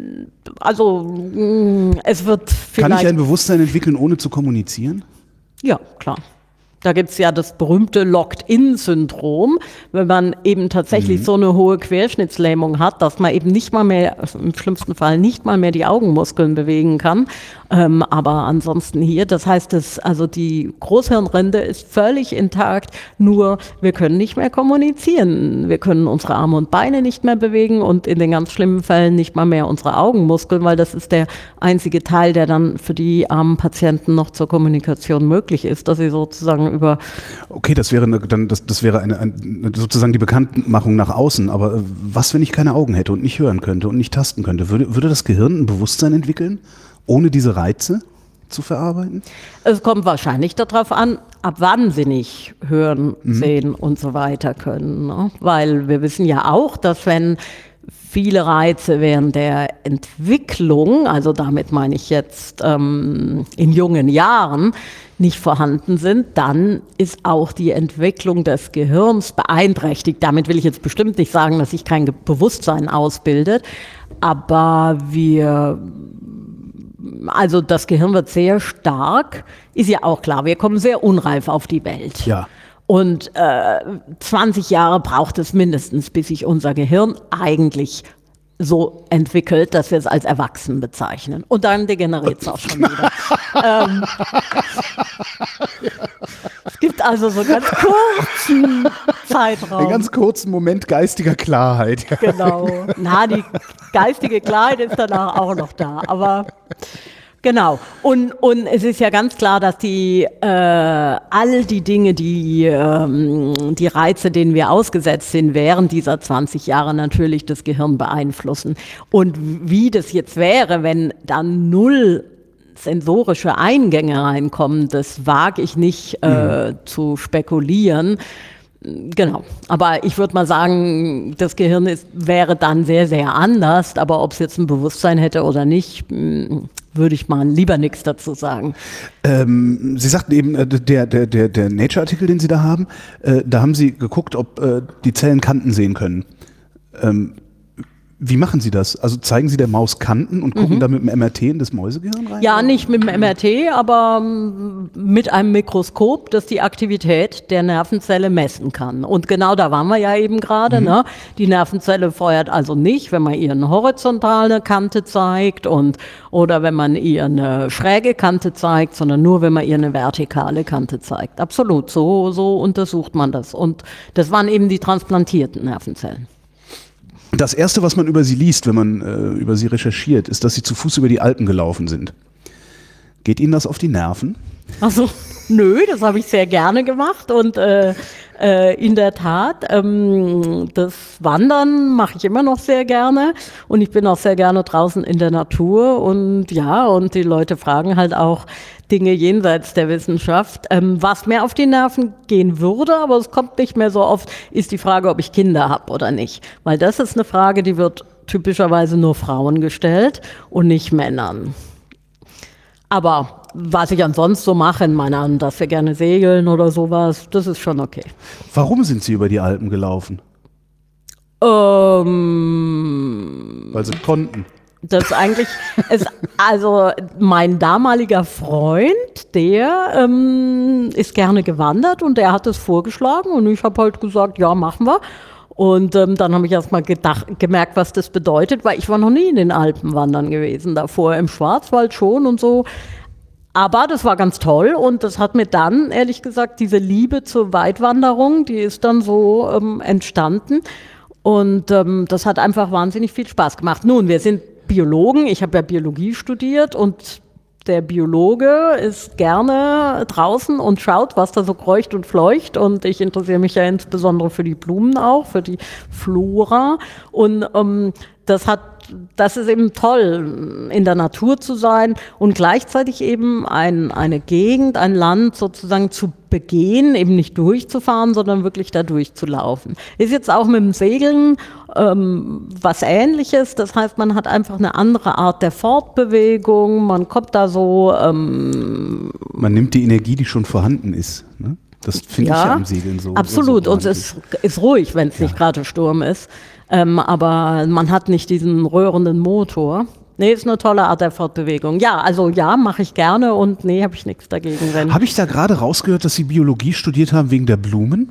Also mh, es wird vielleicht... Kann ich ein Bewusstsein entwickeln, ohne zu kommunizieren? Ja, klar. Da gibt es ja das berühmte Locked-In-Syndrom, wenn man eben tatsächlich mhm. so eine hohe Querschnittslähmung hat, dass man eben nicht mal mehr, also im schlimmsten Fall nicht mal mehr die Augenmuskeln bewegen kann. Ähm, aber ansonsten hier, das heißt, das, also die Großhirnrinde ist völlig intakt, nur wir können nicht mehr kommunizieren. Wir können unsere Arme und Beine nicht mehr bewegen und in den ganz schlimmen Fällen nicht mal mehr unsere Augenmuskeln, weil das ist der einzige Teil, der dann für die armen Patienten noch zur Kommunikation möglich ist, dass sie sozusagen über... Okay, das wäre eine, dann das, das wäre eine, eine sozusagen die Bekanntmachung nach außen. Aber äh, was, wenn ich keine Augen hätte und nicht hören könnte und nicht tasten könnte? Würde, würde das Gehirn ein Bewusstsein entwickeln, ohne diese Reize zu verarbeiten? Es kommt wahrscheinlich darauf an, ab wann sie nicht hören, mhm. sehen und so weiter können. Ne? Weil wir wissen ja auch, dass wenn viele Reize während der Entwicklung, also damit meine ich jetzt ähm, in jungen Jahren, nicht vorhanden sind, dann ist auch die Entwicklung des Gehirns beeinträchtigt. Damit will ich jetzt bestimmt nicht sagen, dass sich kein Bewusstsein ausbildet, aber wir, also das Gehirn wird sehr stark, ist ja auch klar, wir kommen sehr unreif auf die Welt. Ja. Und äh, zwanzig Jahre braucht es mindestens, bis sich unser Gehirn eigentlich so entwickelt, dass wir es als erwachsen bezeichnen. Und dann degeneriert es auch schon wieder. ähm, es gibt also so einen ganz kurzen Zeitraum. Einen ganz kurzen Moment geistiger Klarheit. Genau. Na, die geistige Klarheit ist danach auch noch da. Aber genau. Und, und es ist ja ganz klar, dass die äh, all die Dinge, die, ähm, die Reize, denen wir ausgesetzt sind, während dieser zwanzig Jahre natürlich das Gehirn beeinflussen. Und wie das jetzt wäre, wenn dann null sensorische Eingänge reinkommen, das wage ich nicht äh, mhm. zu spekulieren. Genau, aber ich würde mal sagen, das Gehirn ist, wäre dann sehr, sehr anders, aber ob es jetzt ein Bewusstsein hätte oder nicht, würde ich mal lieber nichts dazu sagen. Ähm, Sie sagten eben, der, der, der, der Nature-Artikel, den Sie da haben, äh, da haben Sie geguckt, ob äh, die Zellen Kanten sehen können. Ähm, Wie machen Sie das? Also zeigen Sie der Maus Kanten und gucken mhm. da mit dem M R T in das Mäusegehirn rein? Ja, nicht mit dem M R T, aber mit einem Mikroskop, das die Aktivität der Nervenzelle messen kann. Und genau da waren wir ja eben gerade. Mhm. Ne? Die Nervenzelle feuert also nicht, wenn man ihr eine horizontale Kante zeigt und oder wenn man ihr eine schräge Kante zeigt, sondern nur, wenn man ihr eine vertikale Kante zeigt. Absolut, so, so untersucht man das. Und das waren eben die transplantierten Nervenzellen. Das Erste, was man über sie liest, wenn man äh, über sie recherchiert, ist, dass sie zu Fuß über die Alpen gelaufen sind. Geht Ihnen das auf die Nerven? Ach so, nö, das habe ich sehr gerne gemacht und äh, äh, in der Tat, ähm, das Wandern mache ich immer noch sehr gerne und ich bin auch sehr gerne draußen in der Natur und ja, und die Leute fragen halt auch Dinge jenseits der Wissenschaft. Ähm, was mir auf die Nerven gehen würde, aber es kommt nicht mehr so oft, ist die Frage, ob ich Kinder habe oder nicht. Weil das ist eine Frage, die wird typischerweise nur Frauen gestellt und nicht Männern. Aber was ich ansonsten so mache in meiner, dass wir gerne segeln oder sowas, das ist schon okay. Warum sind Sie über die Alpen gelaufen? Ähm, Weil Sie konnten. Das eigentlich ist, also mein damaliger Freund, der ähm, ist gerne gewandert und der hat es vorgeschlagen und ich habe halt gesagt, ja, machen wir. Und ähm, dann habe ich erst mal gedacht, gemerkt, was das bedeutet, weil ich war noch nie in den Alpen wandern gewesen, davor im Schwarzwald schon und so. Aber das war ganz toll und das hat mir dann, ehrlich gesagt, diese Liebe zur Weitwanderung, die ist dann so ähm, entstanden und ähm, das hat einfach wahnsinnig viel Spaß gemacht. Nun, wir sind Biologen, ich habe ja Biologie studiert und der Biologe ist gerne draußen und schaut, was da so kreucht und fleucht und ich interessiere mich ja insbesondere für die Blumen auch, für die Flora und ähm, das hat, das ist eben toll, in der Natur zu sein und gleichzeitig eben ein, eine Gegend, ein Land sozusagen zu begehen, eben nicht durchzufahren, sondern wirklich da durchzulaufen. Ist jetzt auch mit dem Segeln ähm, was Ähnliches, das heißt, man hat einfach eine andere Art der Fortbewegung, man kommt da so... Ähm, man nimmt die Energie, die schon vorhanden ist, ne? Das finde ja, ich ja am Segeln so. Absolut, so und es ist, ist ruhig, wenn es ja. nicht gerade Sturm ist. Ähm, aber man hat nicht diesen röhrenden Motor. Nee, ist eine tolle Art der Fortbewegung. Ja, also ja, mache ich gerne und nee, habe ich nichts dagegen. Wenn habe ich da gerade rausgehört, dass Sie Biologie studiert haben wegen der Blumen?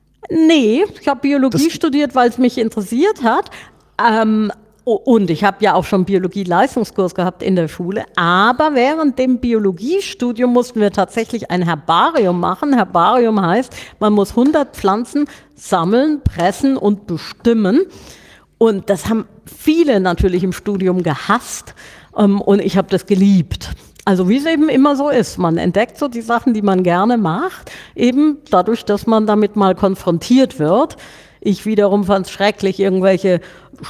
Nee, ich habe Biologie das studiert, weil es mich interessiert hat. Ähm, Und ich habe ja auch schon Biologie-Leistungskurs gehabt in der Schule, aber während dem Biologiestudium mussten wir tatsächlich ein Herbarium machen. Herbarium heißt, man muss hundert Pflanzen sammeln, pressen und bestimmen. Und das haben viele natürlich im Studium gehasst und ich habe das geliebt. Also wie es eben immer so ist, man entdeckt so die Sachen, die man gerne macht, eben dadurch, dass man damit mal konfrontiert wird. Ich wiederum fand es schrecklich, irgendwelche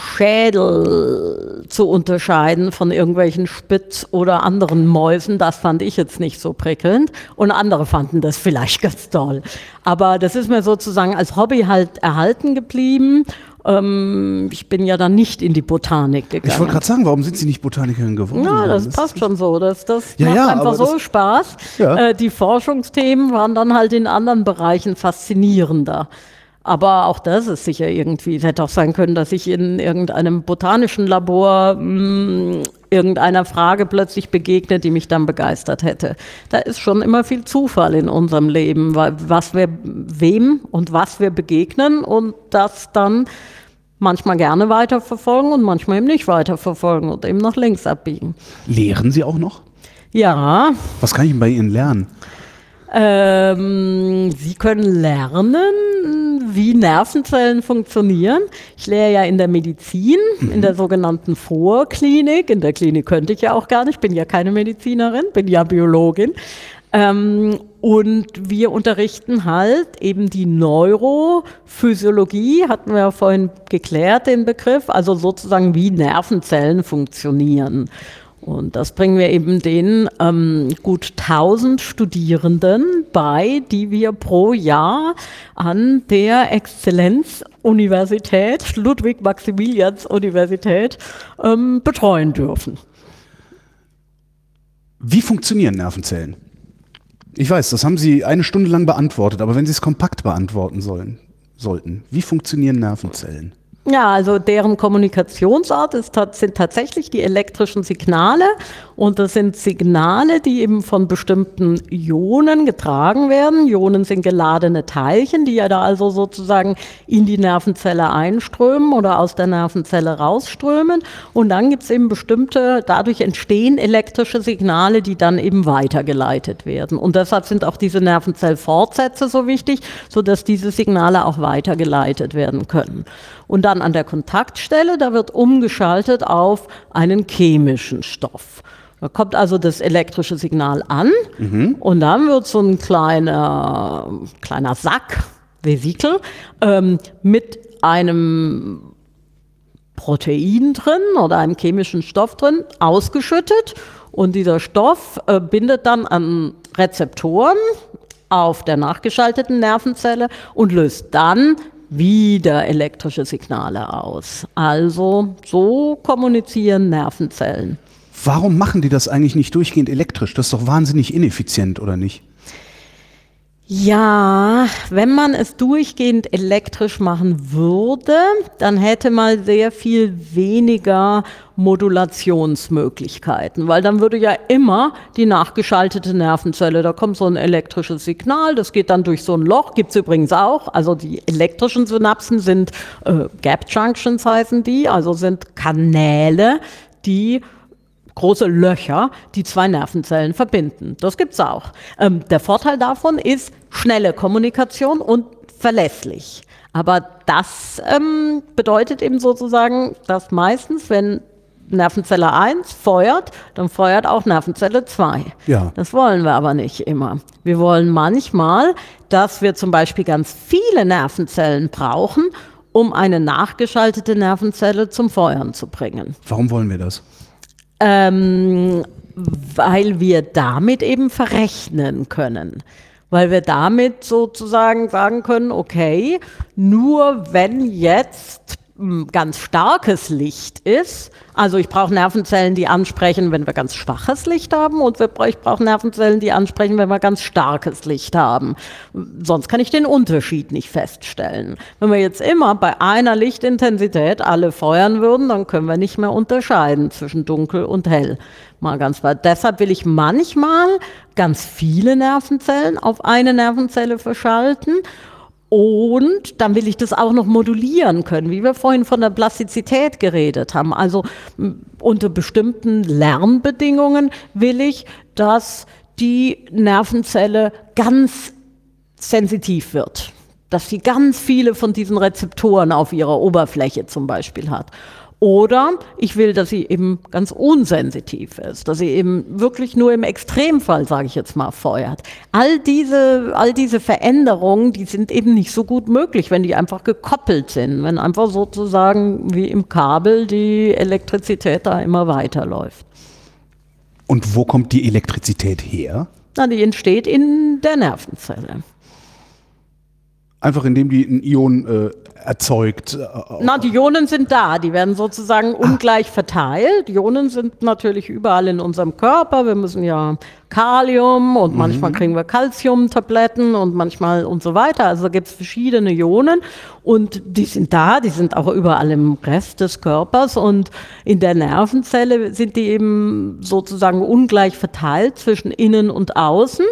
Schädel zu unterscheiden von irgendwelchen Spitz- oder anderen Mäusen. Das fand ich jetzt nicht so prickelnd. Und andere fanden das vielleicht ganz toll. Aber das ist mir sozusagen als Hobby halt erhalten geblieben. Ähm, ich bin ja dann nicht in die Botanik gegangen. Ich wollte gerade sagen, warum sind Sie nicht Botanikerin geworden? Ja, das, das passt schon so. Das, das ja, macht ja, einfach so das, Spaß. Ja. Äh, die Forschungsthemen waren dann halt in anderen Bereichen faszinierender. Aber auch das ist sicher irgendwie, es hätte auch sein können, dass ich in irgendeinem botanischen Labor mh, irgendeiner Frage plötzlich begegne, die mich dann begeistert hätte. Da ist schon immer viel Zufall in unserem Leben, weil was wir, wem und was wir begegnen und das dann manchmal gerne weiterverfolgen und manchmal eben nicht weiterverfolgen und eben nach links abbiegen. Lehren Sie auch noch? Ja. Was kann ich denn bei Ihnen lernen? Ähm, Sie können lernen, wie Nervenzellen funktionieren. Ich lehre ja in der Medizin, mhm. in der sogenannten Vorklinik. In der Klinik könnte ich ja auch gar nicht, bin ja keine Medizinerin, bin ja Biologin. Ähm, und wir unterrichten halt eben die Neurophysiologie, hatten wir ja vorhin geklärt, den Begriff, also sozusagen wie Nervenzellen funktionieren. Und das bringen wir eben den ähm, gut tausend Studierenden bei, die wir pro Jahr an der Exzellenzuniversität, Ludwig-Maximilians-Universität, ähm, betreuen dürfen. Wie funktionieren Nervenzellen? Ich weiß, das haben Sie eine Stunde lang beantwortet, aber wenn Sie es kompakt beantworten sollen, sollten, wie funktionieren Nervenzellen? Ja, also deren Kommunikationsart ist, sind tatsächlich die elektrischen Signale und das sind Signale, die eben von bestimmten Ionen getragen werden. Ionen sind geladene Teilchen, die ja da also sozusagen in die Nervenzelle einströmen oder aus der Nervenzelle rausströmen und dann gibt es eben bestimmte, dadurch entstehen elektrische Signale, die dann eben weitergeleitet werden und deshalb sind auch diese Nervenzellfortsätze so wichtig, sodass diese Signale auch weitergeleitet werden können. Und dann an der Kontaktstelle, da wird umgeschaltet auf einen chemischen Stoff. Da kommt also das elektrische Signal an mhm. und dann wird so ein kleiner, kleiner Sack, Vesikel, ähm, mit einem Protein drin oder einem chemischen Stoff drin ausgeschüttet und dieser Stoff äh, bindet dann an Rezeptoren auf der nachgeschalteten Nervenzelle und löst dann wieder elektrische Signale aus. Also so kommunizieren Nervenzellen. Warum machen die das eigentlich nicht durchgehend elektrisch? Das ist doch wahnsinnig ineffizient, oder nicht? Ja, wenn man es durchgehend elektrisch machen würde, dann hätte man sehr viel weniger Modulationsmöglichkeiten, weil dann würde ja immer die nachgeschaltete Nervenzelle, da kommt so ein elektrisches Signal, das geht dann durch so ein Loch, gibt es übrigens auch, also die elektrischen Synapsen sind äh, Gap Junctions heißen die, also sind Kanäle, die große Löcher, die zwei Nervenzellen verbinden. Das gibt's auch. Ähm, der Vorteil davon ist schnelle Kommunikation und verlässlich. Aber das ähm, bedeutet eben sozusagen, dass meistens, wenn Nervenzelle eins feuert, dann feuert auch Nervenzelle zwei. Ja. Das wollen wir aber nicht immer. Wir wollen manchmal, dass wir zum Beispiel ganz viele Nervenzellen brauchen, um eine nachgeschaltete Nervenzelle zum Feuern zu bringen. Warum wollen wir das? Ähm, weil wir damit eben verrechnen können. Weil wir damit sozusagen sagen können, okay, nur wenn jetzt ganz starkes Licht ist, also ich brauche Nervenzellen, die ansprechen, wenn wir ganz schwaches Licht haben und ich brauche Nervenzellen, die ansprechen, wenn wir ganz starkes Licht haben. Sonst kann ich den Unterschied nicht feststellen. Wenn wir jetzt immer bei einer Lichtintensität alle feuern würden, dann können wir nicht mehr unterscheiden zwischen dunkel und hell. Mal ganz weit. Deshalb will ich manchmal ganz viele Nervenzellen auf eine Nervenzelle verschalten. Und dann will ich das auch noch modulieren können, wie wir vorhin von der Plastizität geredet haben. Also unter bestimmten Lernbedingungen will ich, dass die Nervenzelle ganz sensitiv wird, dass sie ganz viele von diesen Rezeptoren auf ihrer Oberfläche zum Beispiel hat. Oder ich will, dass sie eben ganz unsensitiv ist, dass sie eben wirklich nur im Extremfall, sage ich jetzt mal, feuert. All diese, all diese Veränderungen, die sind eben nicht so gut möglich, wenn die einfach gekoppelt sind, wenn einfach sozusagen wie im Kabel die Elektrizität da immer weiterläuft. Und wo kommt die Elektrizität her? Na, die entsteht in der Nervenzelle. Einfach indem die ein Ion äh, erzeugt. Äh, Na, die Ionen sind da, die werden sozusagen ah. ungleich verteilt. Ionen sind natürlich überall in unserem Körper. Wir müssen ja Kalium und mhm. manchmal kriegen wir Calcium-Tabletten und manchmal und so weiter. Also da gibt es verschiedene Ionen und die sind da, die sind auch überall im Rest des Körpers und in der Nervenzelle sind die eben sozusagen ungleich verteilt zwischen innen und außen.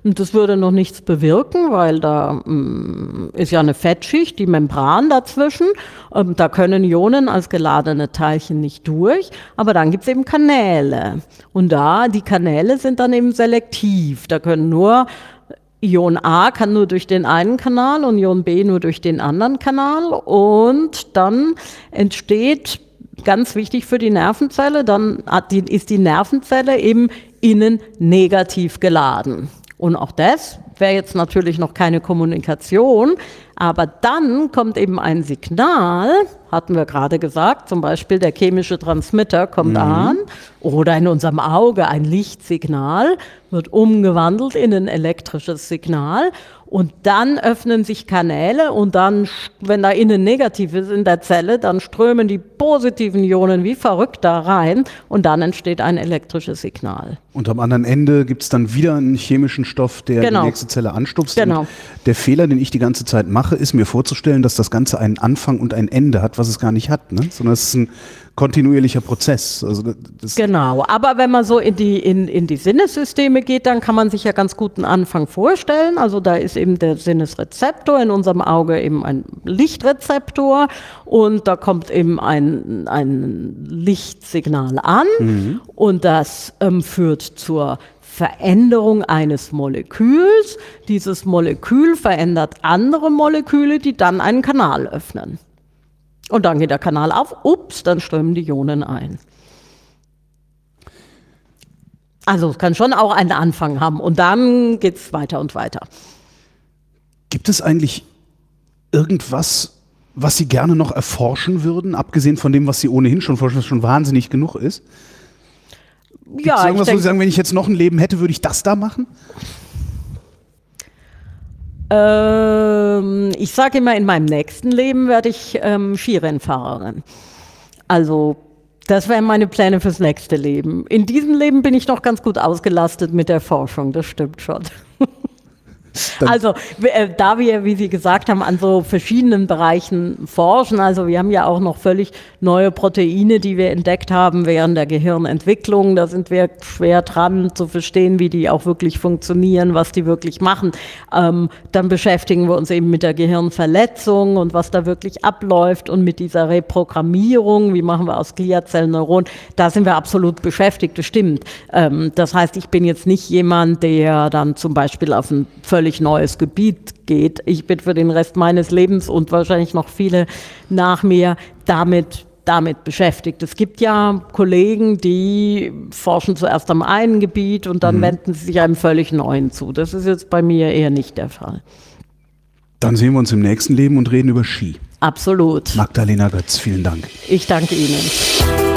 Und das würde noch nichts bewirken, weil da mh, ist ja eine Fettschicht, die Membran dazwischen. Ähm, da können Ionen als geladene Teilchen nicht durch. Aber dann gibt es eben Kanäle. Und da, die Kanäle sind dann eben selektiv. Da können nur Ion A kann nur durch den einen Kanal und Ion B nur durch den anderen Kanal. Und dann entsteht, ganz wichtig für die Nervenzelle, dann hat die, ist die Nervenzelle eben innen negativ geladen. Und auch das wäre jetzt natürlich noch keine Kommunikation, aber dann kommt eben ein Signal, hatten wir gerade gesagt, zum Beispiel der chemische Transmitter kommt mhm. an oder in unserem Auge ein Lichtsignal, wird umgewandelt in ein elektrisches Signal und dann öffnen sich Kanäle und dann, wenn da innen negativ ist in der Zelle, dann strömen die positiven Ionen wie verrückt da rein und dann entsteht ein elektrisches Signal. Und am anderen Ende gibt es dann wieder einen chemischen Stoff, der genau. die nächste Zelle anstupst. Genau. Und der Fehler, den ich die ganze Zeit mache, ist mir vorzustellen, dass das Ganze einen Anfang und ein Ende hat, was es gar nicht hat, ne? Sondern es ist ein kontinuierlicher Prozess. Also das genau, aber wenn man so in die, in, in die Sinnessysteme geht, dann kann man sich ja ganz gut einen Anfang vorstellen. Also da ist eben der Sinnesrezeptor, in unserem Auge eben ein Lichtrezeptor und da kommt eben ein, ein Lichtsignal an mhm. und das ähm, führt zur Veränderung eines Moleküls. Dieses Molekül verändert andere Moleküle, die dann einen Kanal öffnen. Und dann geht der Kanal auf, ups, dann strömen die Ionen ein. Also es kann schon auch einen Anfang haben und dann geht es weiter und weiter. Gibt es eigentlich irgendwas, was Sie gerne noch erforschen würden, abgesehen von dem, was Sie ohnehin schon forschen, was schon wahnsinnig genug ist? Gibt ja, es irgendwas, ich wo Sie sagen, wenn ich jetzt noch ein Leben hätte, würde ich das da machen? Ähm, ich sage immer, in meinem nächsten Leben werde ich ähm, Skirennfahrerin. Also das wären meine Pläne fürs nächste Leben. In diesem Leben bin ich noch ganz gut ausgelastet mit der Forschung, das stimmt schon. Dann also äh, da wir, wie Sie gesagt haben, an so verschiedenen Bereichen forschen, also wir haben ja auch noch völlig neue Proteine, die wir entdeckt haben während der Gehirnentwicklung, da sind wir schwer dran zu verstehen, wie die auch wirklich funktionieren, was die wirklich machen. Ähm, dann beschäftigen wir uns eben mit der Gehirnverletzung und was da wirklich abläuft und mit dieser Reprogrammierung, wie machen wir aus Gliazellen Neuronen, da sind wir absolut beschäftigt, das stimmt. Ähm, das heißt, ich bin jetzt nicht jemand, der dann zum Beispiel auf ein völlig neues Gebiet geht. Ich bin für den Rest meines Lebens und wahrscheinlich noch viele nach mir damit, damit beschäftigt. Es gibt ja Kollegen, die forschen zuerst am einen Gebiet und dann mhm. wenden sie sich einem völlig neuen zu. Das ist jetzt bei mir eher nicht der Fall. Dann sehen wir uns im nächsten Leben und reden über Ski. Absolut. Magdalena Götz, vielen Dank. Ich danke Ihnen.